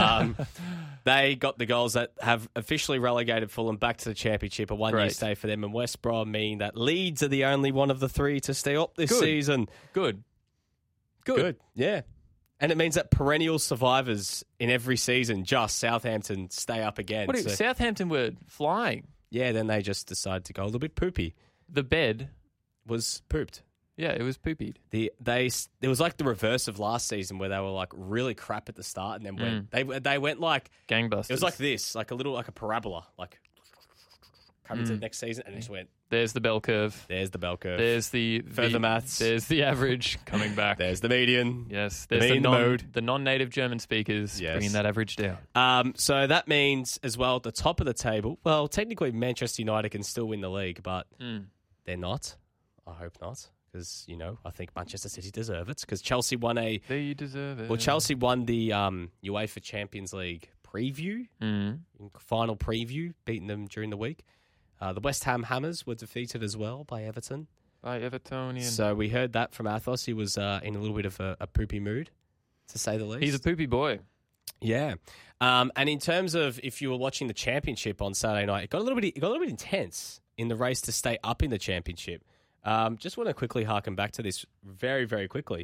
[SPEAKER 1] They got the goals that have officially relegated Fulham back to the Championship. A one-year stay for them. And West Brom, meaning that Leeds are the only one of the three to stay up this season.
[SPEAKER 2] Good.
[SPEAKER 1] Yeah. And it means that perennial survivors in every season, just Southampton, stay up again.
[SPEAKER 2] Southampton were flying.
[SPEAKER 1] Yeah, then they just decided to go a little bit poopy.
[SPEAKER 2] The bed
[SPEAKER 1] was pooped.
[SPEAKER 2] Yeah, it was poopied.
[SPEAKER 1] It was like the reverse of last season where they were like really crap at the start and then they went like
[SPEAKER 2] gangbusters.
[SPEAKER 1] It was like this, like a parabola, like coming to the next season, and it just went.
[SPEAKER 2] There's the bell curve.
[SPEAKER 1] There's
[SPEAKER 2] the
[SPEAKER 1] further maths.
[SPEAKER 2] There's the average coming back.
[SPEAKER 1] There's the median.
[SPEAKER 2] Yes. There's the non-native German speakers bringing that average down.
[SPEAKER 1] So that means as well at the top of the table. Well, technically Manchester United can still win the league, but they're not. I hope not. Because, I think Manchester City deserve it. Because Chelsea won
[SPEAKER 2] They deserve it.
[SPEAKER 1] Well, Chelsea won the UEFA Champions League preview, final preview, beating them during the week. The West Ham Hammers were defeated as well by Everton.
[SPEAKER 2] By Evertonian.
[SPEAKER 1] So we heard that from Athos. He was in a little bit of a poopy mood, to say the least.
[SPEAKER 2] He's a poopy boy.
[SPEAKER 1] Yeah. And in terms of if you were watching the Championship on Saturday night, it got a little bit intense in the race to stay up in the Championship. Just want to quickly harken back to this very, very quickly.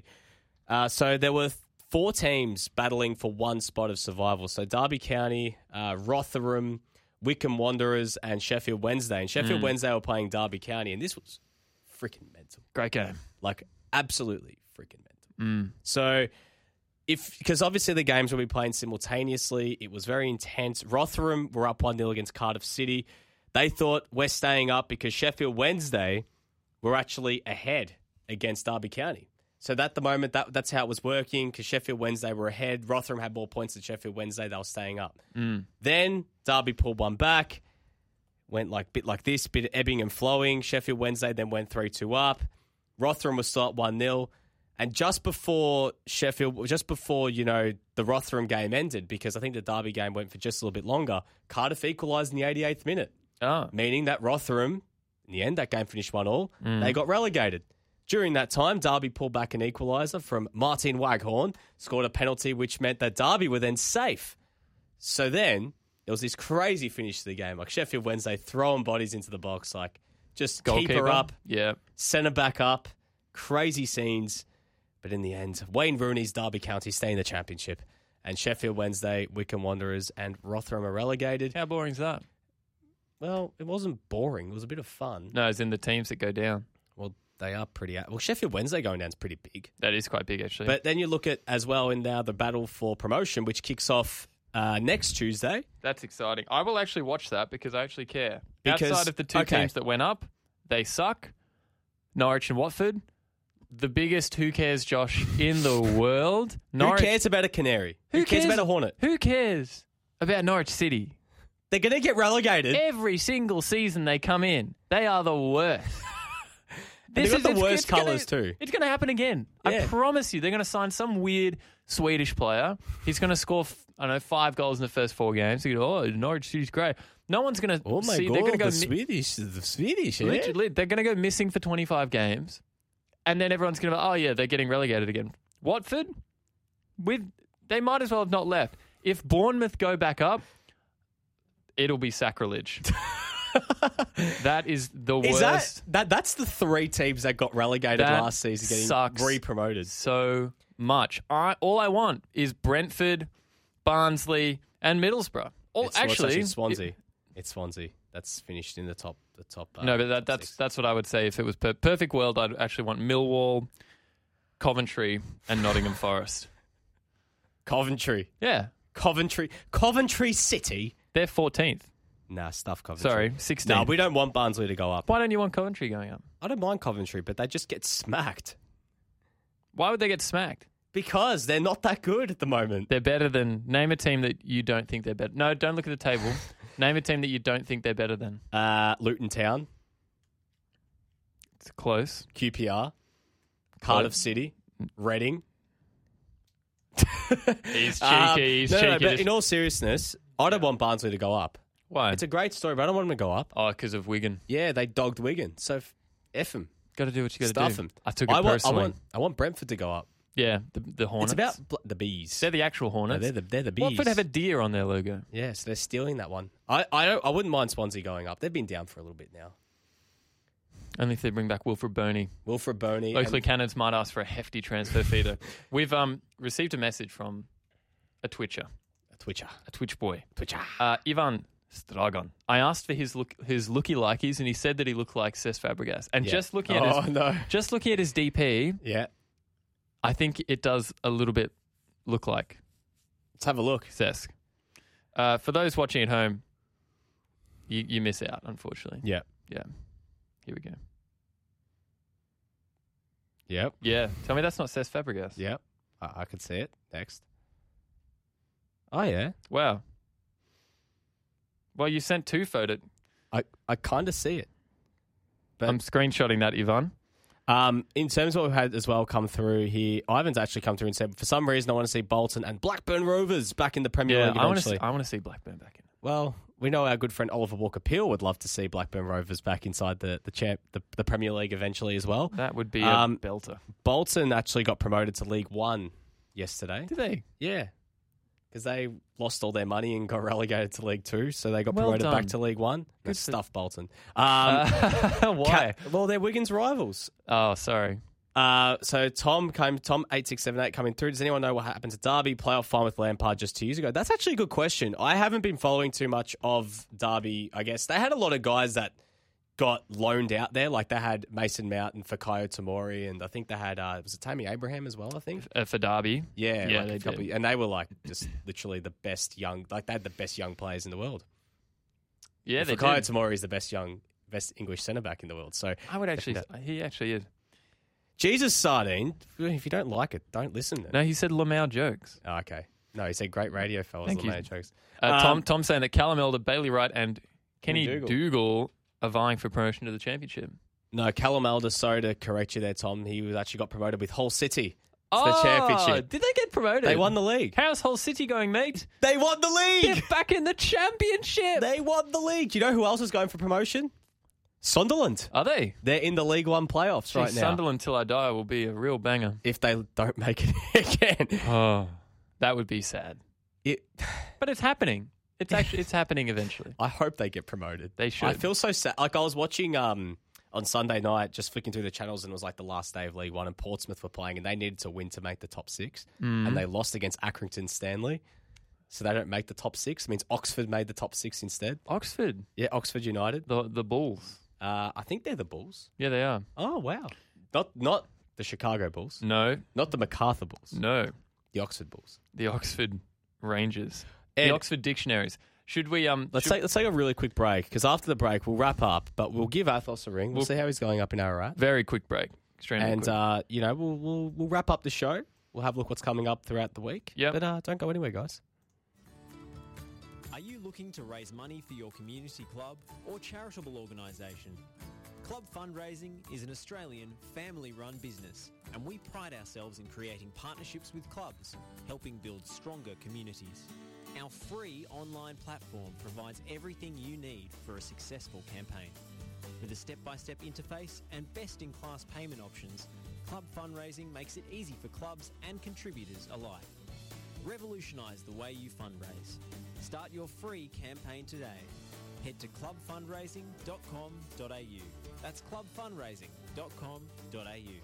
[SPEAKER 1] So there were 4 teams battling for one spot of survival. So Derby County, Rotherham, Wickham Wanderers, and Sheffield Wednesday. And Sheffield Wednesday were playing Derby County, and this was freaking mental.
[SPEAKER 2] Great game.
[SPEAKER 1] Like, absolutely freaking mental. So, because obviously the games will be playing simultaneously, it was very intense. Rotherham were up 1-0 against Cardiff City. They thought we're staying up because Sheffield Wednesday were actually ahead against Derby County. So at the moment, that's how it was working because Sheffield Wednesday were ahead. Rotherham had more points than Sheffield Wednesday. They were staying up. Then Derby pulled one back, went bit like this, bit of ebbing and flowing. Sheffield Wednesday then went 3-2 up. Rotherham was still at 1-0. And just before the Rotherham game ended, because I think the Derby game went for just a little bit longer, Cardiff equalised in the 88th minute. Meaning that Rotherham, in the end, that game finished 1-1. They got relegated. During that time, Derby pulled back an equaliser from Martin Waghorn, scored a penalty, which meant that Derby were then safe. So then, there was this crazy finish to the game. Like Sheffield Wednesday throwing bodies into the box, like just keeper up, centre back up, crazy scenes. But in the end, Wayne Rooney's Derby County stay in the Championship. And Sheffield Wednesday, Wickham Wanderers, and Rotherham are relegated.
[SPEAKER 2] How boring is that?
[SPEAKER 1] Well, it wasn't boring. It was a bit of fun.
[SPEAKER 2] No, as in the teams that go down.
[SPEAKER 1] Well, they are pretty... Well, Sheffield Wednesday going down is pretty big.
[SPEAKER 2] That is quite big, actually.
[SPEAKER 1] But then you look at, as well, in now the battle for promotion, which kicks off next Tuesday.
[SPEAKER 2] That's exciting. I will actually watch that because I actually care. Outside of the two teams that went up, they suck. Norwich and Watford, the biggest who cares Josh in the world.
[SPEAKER 1] Who cares about a canary? Who cares about a hornet?
[SPEAKER 2] Who cares about Norwich City?
[SPEAKER 1] They're going to get relegated.
[SPEAKER 2] Every single season they come in, they are the worst.
[SPEAKER 1] They've got the worst colours too.
[SPEAKER 2] It's going to happen again.
[SPEAKER 1] Yeah.
[SPEAKER 2] I promise you. They're going to sign some weird Swedish player. He's going to score, 5 goals in the first 4 games. You go, Norwich City's great. No one's going to
[SPEAKER 1] Oh my
[SPEAKER 2] see.
[SPEAKER 1] God,
[SPEAKER 2] They're going to go
[SPEAKER 1] the Swedish. Yeah?
[SPEAKER 2] literally, they're going to go missing for 25 games. And then everyone's going to go, oh, yeah, they're getting relegated again. Watford? They might as well have not left. If Bournemouth go back up, it'll be sacrilege. That is the worst.
[SPEAKER 1] That's the 3 teams that got relegated
[SPEAKER 2] That
[SPEAKER 1] last season getting
[SPEAKER 2] sucks
[SPEAKER 1] re-promoted.
[SPEAKER 2] So much. All I want is Brentford, Barnsley, and Middlesbrough.
[SPEAKER 1] It's Swansea. It's Swansea. That's finished in the top.
[SPEAKER 2] No, but that's what I would say. If it was perfect world, I'd actually want Millwall, Coventry, and Nottingham Forest.
[SPEAKER 1] Coventry.
[SPEAKER 2] Yeah.
[SPEAKER 1] Coventry City.
[SPEAKER 2] They're 14th.
[SPEAKER 1] Nah, stuff Coventry.
[SPEAKER 2] Sorry, 16th.
[SPEAKER 1] No, we don't want Barnsley to go up.
[SPEAKER 2] Why don't you want Coventry going up?
[SPEAKER 1] I don't mind Coventry, but they just get smacked.
[SPEAKER 2] Why would they get smacked?
[SPEAKER 1] Because they're not that good at the moment.
[SPEAKER 2] They're better than... Name a team that you don't think they're better. No, don't look at the table. Name a team that you don't think they're better than.
[SPEAKER 1] Luton Town.
[SPEAKER 2] It's close.
[SPEAKER 1] QPR. Cardiff City. Reading.
[SPEAKER 2] He's cheeky. He's cheeky.
[SPEAKER 1] No, but in all seriousness, I don't want Barnsley to go up.
[SPEAKER 2] Why?
[SPEAKER 1] It's a great story, but I don't want them to go up.
[SPEAKER 2] Oh, because of Wigan.
[SPEAKER 1] Yeah, they dogged Wigan. So F them.
[SPEAKER 2] Got to do what you got to do.
[SPEAKER 1] Stuff them.
[SPEAKER 2] I took it personally.
[SPEAKER 1] I want Brentford to go up.
[SPEAKER 2] Yeah, the Hornets.
[SPEAKER 1] It's about the bees.
[SPEAKER 2] They're the actual Hornets.
[SPEAKER 1] No, they're the bees.
[SPEAKER 2] Watford have a deer on their logo.
[SPEAKER 1] Yeah, so they're stealing that one. I wouldn't mind Swansea going up. They've been down for a little bit now.
[SPEAKER 2] Only if they bring back Wilfred Boney.
[SPEAKER 1] Wilfred Boney.
[SPEAKER 2] Oakley Cannons might ask for a hefty transfer fee though. We've received a message from a Twitch boy. Ivan Stragon. I asked for his looky-likies, and he said that he looked like Cesc Fabregas. And just looking at his DP,
[SPEAKER 1] yeah,
[SPEAKER 2] I think it does a little bit look like.
[SPEAKER 1] Let's have a look.
[SPEAKER 2] Cesc. For those watching at home, you miss out, unfortunately.
[SPEAKER 1] Yeah.
[SPEAKER 2] Here we go.
[SPEAKER 1] Yep.
[SPEAKER 2] Yeah. Tell me that's not Cesc Fabregas.
[SPEAKER 1] Yep. I can see it. Next. Oh, yeah.
[SPEAKER 2] Wow. Well, you sent 2 photos.
[SPEAKER 1] I kind of see it. But
[SPEAKER 2] I'm screenshotting that, Ivan.
[SPEAKER 1] In terms of what we've had as well come through here, Ivan's actually come through and said, for some reason, I want to see Bolton and Blackburn Rovers back in the Premier League eventually.
[SPEAKER 2] I want to see Blackburn back in.
[SPEAKER 1] Well, we know our good friend Oliver Walker-Peel would love to see Blackburn Rovers back inside the Premier League eventually as well.
[SPEAKER 2] That would be a belter.
[SPEAKER 1] Bolton actually got promoted to League One yesterday.
[SPEAKER 2] Did they?
[SPEAKER 1] Yeah. Because they lost all their money and got relegated to League Two, so they got promoted back to League One. Good stuff, Bolton.
[SPEAKER 2] Why?
[SPEAKER 1] Well, they're Wigan's rivals.
[SPEAKER 2] Oh, sorry.
[SPEAKER 1] So Tom 8678 coming through. Does anyone know what happened to Derby playoff final with Lampard just 2 years ago? That's actually a good question. I haven't been following too much of Derby. I guess they had a lot of guys that got loaned out there. Like they had Mason Mount and Fikayo Tomori, and I think they had was it Tammy Abraham as well? I think
[SPEAKER 2] for Derby.
[SPEAKER 1] Yeah,
[SPEAKER 2] yeah,
[SPEAKER 1] like
[SPEAKER 2] they did.
[SPEAKER 1] and they were like just literally the best young. Like they had the best young players in the world.
[SPEAKER 2] Yeah, they
[SPEAKER 1] Fikayo
[SPEAKER 2] did.
[SPEAKER 1] Tomori is the best English centre back in the world. So
[SPEAKER 2] I would actually. He actually is.
[SPEAKER 1] Jesus Sardine. If you don't like it, don't listen. Then.
[SPEAKER 2] No, he said Lamau jokes.
[SPEAKER 1] Oh, okay. No, he said great radio fellas.
[SPEAKER 2] Thank you.
[SPEAKER 1] Lamau jokes.
[SPEAKER 2] Tom saying that Callum Elder, Bailey Wright, and Kenny
[SPEAKER 1] Dougal.
[SPEAKER 2] Dougal are vying for promotion to the championship.
[SPEAKER 1] No, Callum Elder, sorry to correct you there, Tom. He was actually got promoted with Hull City to the championship.
[SPEAKER 2] Did they get promoted?
[SPEAKER 1] They won the league.
[SPEAKER 2] How's Hull City going, mate?
[SPEAKER 1] They won the league.
[SPEAKER 2] They're back in the championship.
[SPEAKER 1] They won the league. Do you know who else is going for promotion? Sunderland.
[SPEAKER 2] Are they?
[SPEAKER 1] They're in the League One playoffs right now.
[SPEAKER 2] Sunderland Till I Die will be a real banger.
[SPEAKER 1] If they don't make it again.
[SPEAKER 2] Oh, that would be sad. But it's happening. It's happening eventually.
[SPEAKER 1] I hope they get promoted.
[SPEAKER 2] They should.
[SPEAKER 1] I feel so sad. Like I was watching on Sunday night, just flicking through the channels, and it was like the last day of League One, and Portsmouth were playing, and they needed to win to make the top 6, and they lost against Accrington Stanley, so they don't make the top 6. It means Oxford made the top 6 instead.
[SPEAKER 2] Oxford,
[SPEAKER 1] Yeah, Oxford United.
[SPEAKER 2] the Bulls.
[SPEAKER 1] I think they're the Bulls.
[SPEAKER 2] Yeah, they are.
[SPEAKER 1] Oh wow, not the Chicago Bulls.
[SPEAKER 2] No,
[SPEAKER 1] Not the MacArthur Bulls.
[SPEAKER 2] no,
[SPEAKER 1] The Oxford Bulls.
[SPEAKER 2] the Oxford Rangers,
[SPEAKER 1] Ed.
[SPEAKER 2] the Oxford Dictionaries. Should we
[SPEAKER 1] Let's take a really quick break, because after the break we'll wrap up, but we'll give Athos a ring. We'll see how he's going up in Ararat.
[SPEAKER 2] very quick break. Extremely
[SPEAKER 1] And,
[SPEAKER 2] quick.
[SPEAKER 1] we'll wrap up the show. We'll have a look what's coming up throughout the week.
[SPEAKER 2] Yep.
[SPEAKER 1] But don't go anywhere, guys.
[SPEAKER 3] Are you looking to raise money for your community club or charitable organisation? Club Fundraising is an Australian family-run business, and we pride ourselves in creating partnerships with clubs, helping build stronger communities. Our free online platform provides everything you need for a successful campaign. With a step-by-step interface and best-in-class payment options, Club Fundraising makes it easy for clubs and contributors alike. Revolutionise the way you fundraise. Start your free campaign today. Head to clubfundraising.com.au. That's clubfundraising.com.au.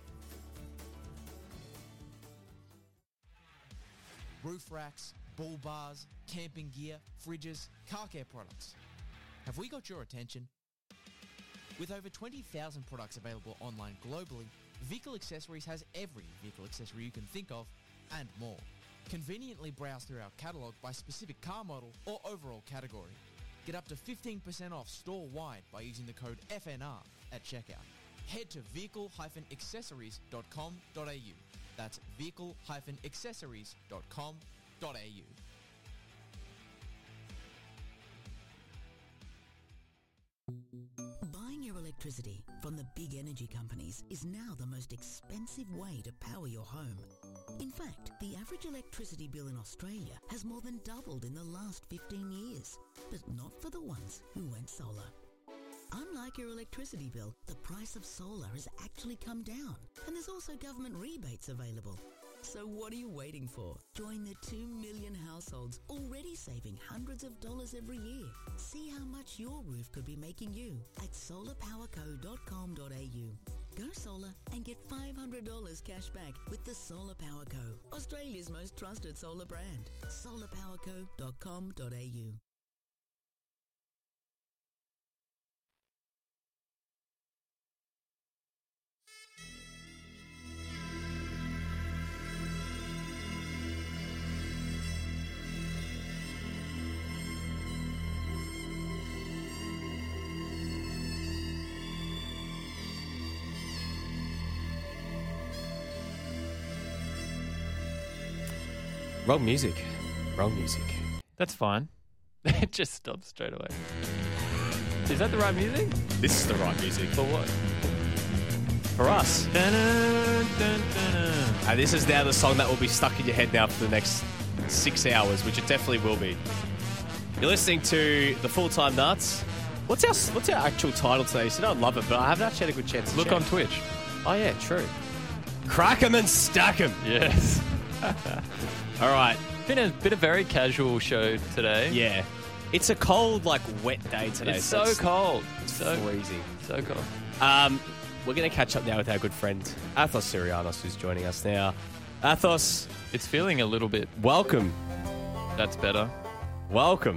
[SPEAKER 4] Roof racks, bull bars, camping gear, fridges, car care products. Have we got your attention? With over 20,000 products available online globally, Vehicle Accessories has every vehicle accessory you can think of and more. Conveniently browse through our catalogue by specific car model or overall category. Get up to 15% off store-wide by using the code FNR at checkout. Head to vehicle-accessories.com.au. That's vehicle-accessories.com.au.
[SPEAKER 5] Buying your electricity from the big energy companies is now the most expensive way to power your home. In fact, the average electricity bill in Australia has more than doubled in the last 15 years, but not for the ones who went solar. Unlike your electricity bill, the price of solar has actually come down, and there's also government rebates available. So what are you waiting for? Join the 2 million households already saving hundreds of dollars every year. See how much your roof could be making you at solarpowerco.com.au. Go solar and get $500 cash back with the Solar Power Co., Australia's most trusted solar brand. solarpowerco.com.au.
[SPEAKER 1] Wrong music. Wrong music.
[SPEAKER 2] That's fine. It just stops straight away. Is that the right music?
[SPEAKER 1] This is the right music.
[SPEAKER 2] For what?
[SPEAKER 1] For us. And this is now the song that will be stuck in your head now for the next 6 hours, which it definitely will be. You're listening to The Full-Time Nuts. What's our actual title today? You said I'd love it, but I haven't actually had a good chance to
[SPEAKER 2] Look
[SPEAKER 1] check.
[SPEAKER 2] on Twitch.
[SPEAKER 1] Oh, yeah, true. Crack 'em and stack 'em.
[SPEAKER 2] Yes.
[SPEAKER 1] All right.
[SPEAKER 2] Been a very casual show today.
[SPEAKER 1] Yeah. It's a cold, wet day today.
[SPEAKER 2] It's so cold.
[SPEAKER 1] It's
[SPEAKER 2] so
[SPEAKER 1] freezing.
[SPEAKER 2] So cold.
[SPEAKER 1] We're going to catch up now with our good friend, Athos Sirianos, who's joining us now. Athos.
[SPEAKER 2] It's feeling a little bit.
[SPEAKER 1] Welcome.
[SPEAKER 2] That's better.
[SPEAKER 1] Welcome.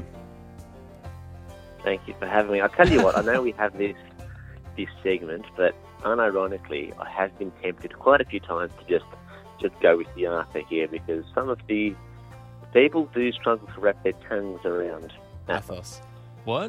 [SPEAKER 6] Thank you for having me. I'll tell you what, I know we have this segment, but unironically, I have been tempted quite a few times to just go with the Arthur here, because some of the people do struggle to wrap their tongues around
[SPEAKER 1] Athos.
[SPEAKER 2] What?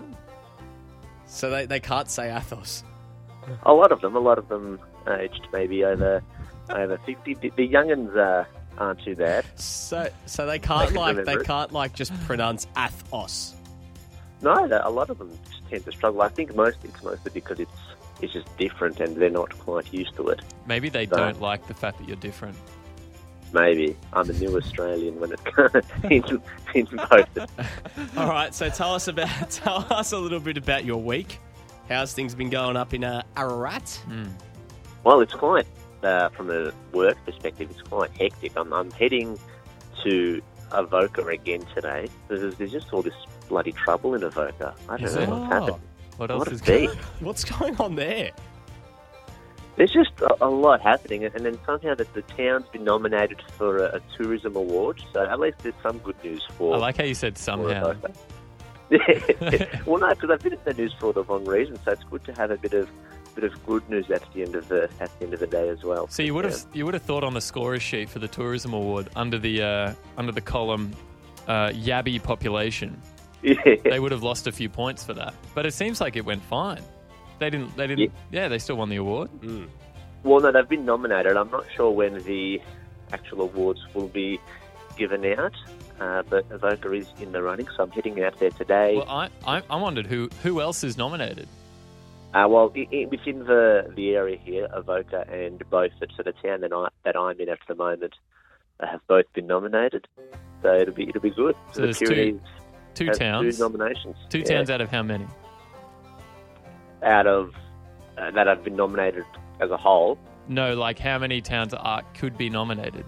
[SPEAKER 1] So they can't say Athos.
[SPEAKER 6] A lot of them aged maybe over 50. The young'uns aren't too bad.
[SPEAKER 1] So they can't just pronounce Athos.
[SPEAKER 6] No, a lot of them just tend to struggle. I think it's mostly because it's just different and they're not quite used to it.
[SPEAKER 2] Maybe they don't like the fact that you're different.
[SPEAKER 6] Maybe. I'm a new Australian when it comes in both.
[SPEAKER 1] All right, so tell us a little bit about your week. How's things been going up in Ararat?
[SPEAKER 6] Well, it's quite, from a work perspective, it's quite hectic. I'm heading to Avoca again today. There's just all this bloody trouble in Avoca. I don't know what's happened.
[SPEAKER 2] What else is
[SPEAKER 6] going
[SPEAKER 2] going on?
[SPEAKER 1] What's going on there?
[SPEAKER 6] There's just a lot happening, and then somehow that the town's been nominated for a tourism award, so at least there's some good news for...
[SPEAKER 2] I like how you said somehow.
[SPEAKER 6] Well, no, because I've been in the news for the wrong reason, so it's good to have a bit of good news at the end of the day as well.
[SPEAKER 2] So you would have thought on the scorers sheet for the tourism award under the column Yabby population, they would have lost a few points for that. But it seems like it went fine. They didn't. Yeah, they still won the award.
[SPEAKER 6] Well, no, they've been nominated. I'm not sure when the actual awards will be given out, but Avoca is in the running, so I'm heading out there today.
[SPEAKER 2] Well, I wondered who else is nominated.
[SPEAKER 6] Within the area here, Avoca and Beaufort, so the town that I'm in at the moment, have both been nominated. So it'll be good.
[SPEAKER 2] So there's two towns.
[SPEAKER 6] Two nominations.
[SPEAKER 2] Two towns out of how many?
[SPEAKER 6] Out of that have been nominated as a whole.
[SPEAKER 2] No, like how many towns could be nominated?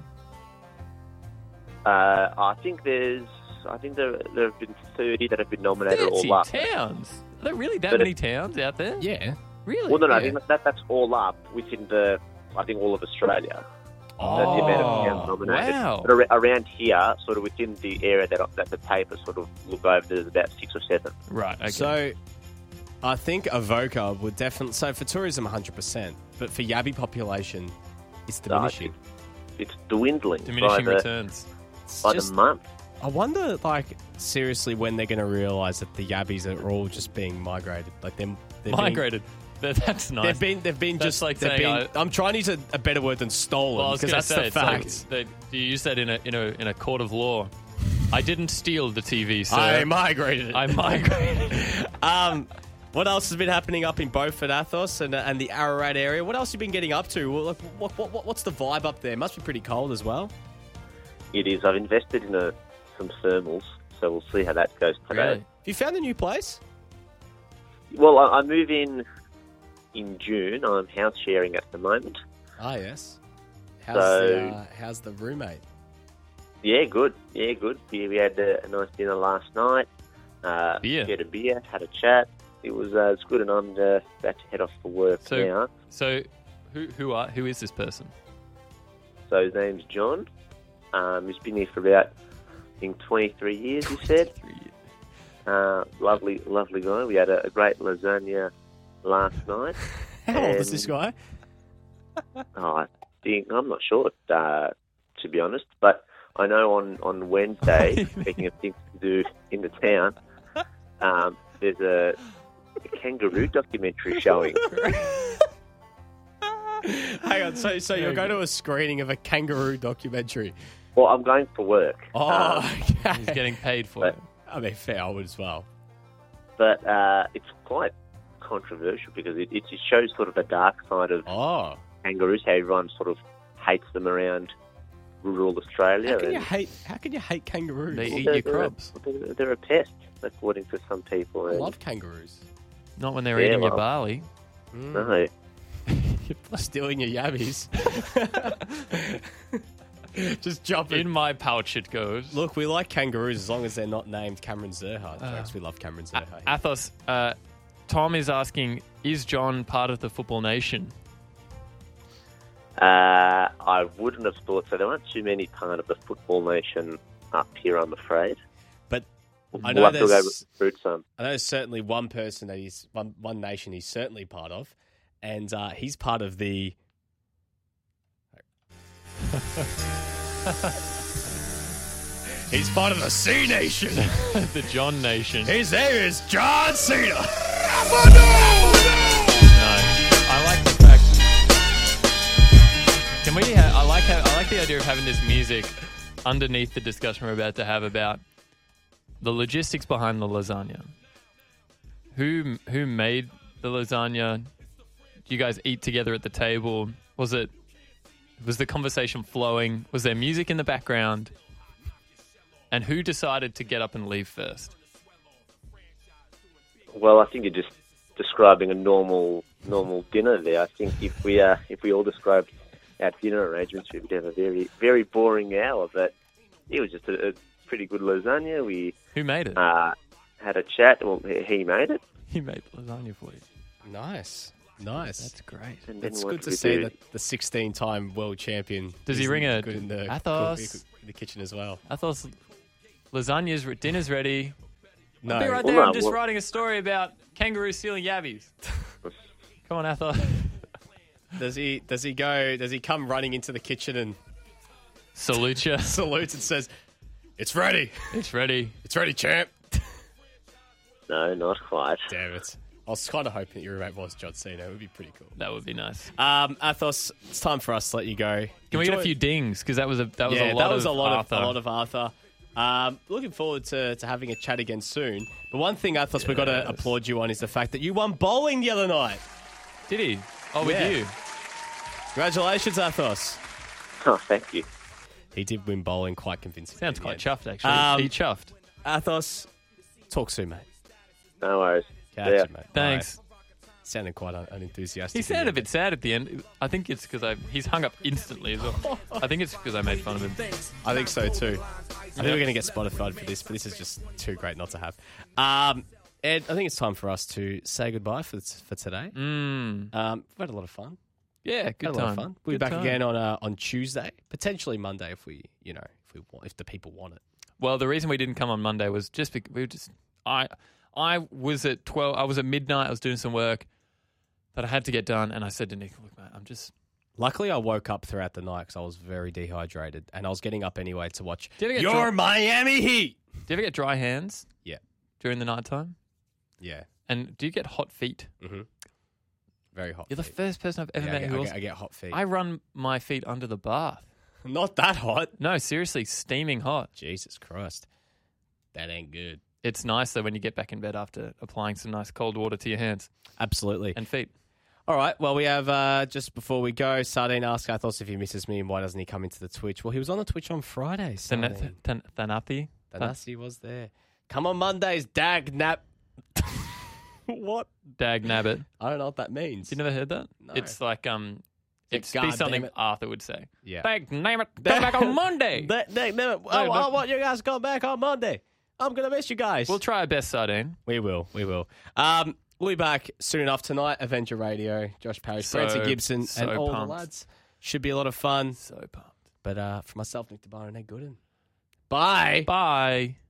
[SPEAKER 6] I think there have been 30 that have been nominated
[SPEAKER 2] 30
[SPEAKER 6] all up.
[SPEAKER 2] towns? Are there really that many towns out there?
[SPEAKER 1] Yeah.
[SPEAKER 2] Really?
[SPEAKER 6] Well, no,
[SPEAKER 1] Yeah.
[SPEAKER 6] I think that's all up within all of Australia.
[SPEAKER 2] Oh,
[SPEAKER 6] That's the amount of towns nominated.
[SPEAKER 2] wow.
[SPEAKER 6] But around here, sort of within the area that the papers sort of look over, there's about 6 or 7.
[SPEAKER 2] Right, okay.
[SPEAKER 1] So I think Avoca would definitely... So for tourism, 100%. But for Yabby population, it's diminishing.
[SPEAKER 6] It's dwindling
[SPEAKER 2] Diminishing
[SPEAKER 6] by
[SPEAKER 2] returns.
[SPEAKER 6] the month.
[SPEAKER 1] I wonder, like, seriously, when they're going to realise that the Yabbies are all just being migrated. Like, they're
[SPEAKER 2] Migrated. That's nice.
[SPEAKER 1] They've been
[SPEAKER 2] That's
[SPEAKER 1] just
[SPEAKER 2] like
[SPEAKER 1] they've
[SPEAKER 2] saying,
[SPEAKER 1] I'm trying to use a better word than stolen,
[SPEAKER 2] Well, I was
[SPEAKER 1] because
[SPEAKER 2] gonna
[SPEAKER 1] that's
[SPEAKER 2] say,
[SPEAKER 1] the
[SPEAKER 2] it's
[SPEAKER 1] fact.
[SPEAKER 2] like you use that in a court of law. I didn't steal the TV, sir.
[SPEAKER 1] I migrated it.
[SPEAKER 2] I migrated.
[SPEAKER 1] What else has been happening up in Beaufort, Athos, and the Ararat area? What else have you been getting up to? Well, like, what's the vibe up there? Must be pretty cold as well.
[SPEAKER 6] It is. I've invested in some thermals, so we'll see how that goes today.
[SPEAKER 2] Really?
[SPEAKER 1] Have you found a new place?
[SPEAKER 6] Well, I move in June. I'm house sharing at the moment.
[SPEAKER 1] Ah, yes. How's the roommate?
[SPEAKER 6] Yeah, good. Yeah, good. We had a nice dinner last night.
[SPEAKER 2] Beer.
[SPEAKER 6] Had a beer, had a chat. It was it's good, and I'm about to head off for work now.
[SPEAKER 2] So, who is this person?
[SPEAKER 6] So his name's John. He's been here for about, I think, 23 years, he said.
[SPEAKER 2] 3 years.
[SPEAKER 6] Lovely guy. We had a great lasagna last night.
[SPEAKER 1] How old is this guy?
[SPEAKER 6] I'm not sure, to be honest. But I know on Wednesday, speaking of things to do in the town, there's a kangaroo documentary showing.
[SPEAKER 1] Hang on, so you're going to a screening of a kangaroo documentary?
[SPEAKER 6] Well, I'm going for work.
[SPEAKER 1] Oh, okay.
[SPEAKER 2] He's getting paid for it.
[SPEAKER 1] I mean, fair, I would as well.
[SPEAKER 6] But it's quite controversial because it shows sort of the dark side of kangaroos, how everyone sort of hates them around rural Australia.
[SPEAKER 1] How can you hate kangaroos?
[SPEAKER 2] They eat your crops.
[SPEAKER 6] They're a pest, according to some people.
[SPEAKER 1] I love kangaroos.
[SPEAKER 2] Not when they're eating your barley.
[SPEAKER 6] No.
[SPEAKER 1] Stealing your yabbies. Just jump
[SPEAKER 2] In my pouch it goes.
[SPEAKER 1] Look, we like kangaroos as long as they're not named Cameron Zerha. Folks, we love Cameron Zerha.
[SPEAKER 2] Athos, Tom is asking, is John part of the Football Nation?
[SPEAKER 6] I wouldn't have thought so. There aren't too many part of the Football Nation up here, I'm afraid.
[SPEAKER 1] But I
[SPEAKER 6] We'll
[SPEAKER 1] know
[SPEAKER 6] have to go recruit some.
[SPEAKER 1] I know there's certainly one person that he's one nation he's certainly part of, and he's part of the. He's part of the C Nation.
[SPEAKER 2] The John Nation.
[SPEAKER 1] His name is John Cena.
[SPEAKER 2] No, I like the fact. Can we? I like the idea of having this music underneath the discussion we're about to have about the logistics behind the lasagna. Who made the lasagna? Do you guys eat together at the table? Was the conversation flowing? Was there music in the background? And who decided to get up and leave first?
[SPEAKER 6] Well, I think you're just describing a normal dinner there. I think if we all described our dinner arrangements, we would have a very, very boring hour. But it was just a pretty good lasagna.
[SPEAKER 2] Who made it?
[SPEAKER 6] Had a chat. Well, he made it.
[SPEAKER 2] He made the lasagna for you.
[SPEAKER 1] Nice.
[SPEAKER 2] That's great.
[SPEAKER 6] And then
[SPEAKER 1] It's
[SPEAKER 6] what
[SPEAKER 1] good to
[SPEAKER 6] we
[SPEAKER 1] see
[SPEAKER 6] do-
[SPEAKER 1] that the 16-time world champion.
[SPEAKER 2] Does he
[SPEAKER 1] is
[SPEAKER 2] ring a
[SPEAKER 1] good in the
[SPEAKER 2] Athos?
[SPEAKER 1] in the kitchen as well?
[SPEAKER 2] Athos, dinner's ready.
[SPEAKER 1] No,
[SPEAKER 2] I'll be right
[SPEAKER 6] Well,
[SPEAKER 2] there.
[SPEAKER 6] no,
[SPEAKER 2] I'm just
[SPEAKER 6] well-
[SPEAKER 2] writing a story about kangaroos stealing yabbies. Come on, Athos.
[SPEAKER 1] Does he come running into the kitchen and
[SPEAKER 2] Salute you.
[SPEAKER 1] salutes and says, "It's ready.
[SPEAKER 2] It's ready.
[SPEAKER 1] It's ready, champ."
[SPEAKER 6] No, not quite.
[SPEAKER 1] Damn it. I was kind of hoping that your roommate was John Cena. It would be pretty cool.
[SPEAKER 2] That would be nice.
[SPEAKER 1] Athos, it's time for us to let you go.
[SPEAKER 2] Can we get a few dings? Because that was a lot of
[SPEAKER 1] Arthur. Looking forward to having a chat again soon. But one thing, Athos, we've got to applaud you on is the fact that you won bowling the other night.
[SPEAKER 2] Did he? Oh, with you.
[SPEAKER 1] Congratulations, Athos.
[SPEAKER 6] Oh, thank you.
[SPEAKER 1] He did win bowling quite convincingly.
[SPEAKER 2] Sounds quite chuffed, actually. Are you chuffed?
[SPEAKER 1] Athos, talk soon, mate.
[SPEAKER 6] No worries.
[SPEAKER 1] Catch you, mate.
[SPEAKER 2] Thanks.
[SPEAKER 1] Bye. Sounded quite unenthusiastic.
[SPEAKER 2] He sounded a bit sad at the end. I think it's because he's hung up instantly as well. I think it's because I made fun of him.
[SPEAKER 1] I think so too. I think we're going to get Spotify for this, but this is just too great not to have. Ed, I think it's time for us to say goodbye for today. We've had a lot of fun.
[SPEAKER 2] Yeah, good time.
[SPEAKER 1] A lot of fun. We'll be back again on Tuesday, potentially Monday if if the people want it.
[SPEAKER 2] Well, the reason we didn't come on Monday was just because I was at 12. I was at midnight. I was doing some work that I had to get done, and I said to Nick, "Look, mate, I'm just."
[SPEAKER 1] Luckily, I woke up throughout the night because I was very dehydrated, and I was getting up anyway to watch Miami Heat.
[SPEAKER 2] Do you ever get dry hands?
[SPEAKER 1] Yeah.
[SPEAKER 2] During the nighttime?
[SPEAKER 1] Yeah.
[SPEAKER 2] And do you get hot feet?
[SPEAKER 1] Mm-hmm. Very hot.
[SPEAKER 2] You're the first person I've ever met
[SPEAKER 1] I get hot feet.
[SPEAKER 2] I run my feet under the bath.
[SPEAKER 1] Not that hot.
[SPEAKER 2] No, seriously, steaming hot.
[SPEAKER 1] Jesus Christ. That ain't good.
[SPEAKER 2] It's nice, though, when you get back in bed after applying some nice cold water to your hands.
[SPEAKER 1] Absolutely.
[SPEAKER 2] And feet.
[SPEAKER 1] All right. Well, we have, just before we go, Sardine asked Athos if he misses me and why doesn't he come into the Twitch? Well, he was on the Twitch on Friday.
[SPEAKER 2] Thanathi?
[SPEAKER 1] Thanasi was there. Come on Mondays, dag nap. What?
[SPEAKER 2] Dag nabbit.
[SPEAKER 1] I don't know what that means.
[SPEAKER 2] You never heard that?
[SPEAKER 1] No.
[SPEAKER 2] It's like, it's
[SPEAKER 1] God
[SPEAKER 2] something
[SPEAKER 1] damn it.
[SPEAKER 2] Arthur would say.
[SPEAKER 1] Yeah.
[SPEAKER 2] Dag name it. Come back on Monday.
[SPEAKER 1] I want you guys to come back on Monday. I'm going to miss you guys.
[SPEAKER 2] We'll try our best, Sardine.
[SPEAKER 1] We will. We'll be back soon enough tonight. Avenger Radio, Josh Parrish, Francie Gibson, and all the lads. Should be a lot of fun.
[SPEAKER 2] So pumped.
[SPEAKER 1] But for myself, Nick DeBar and Ed Gooden. Bye.
[SPEAKER 2] Bye.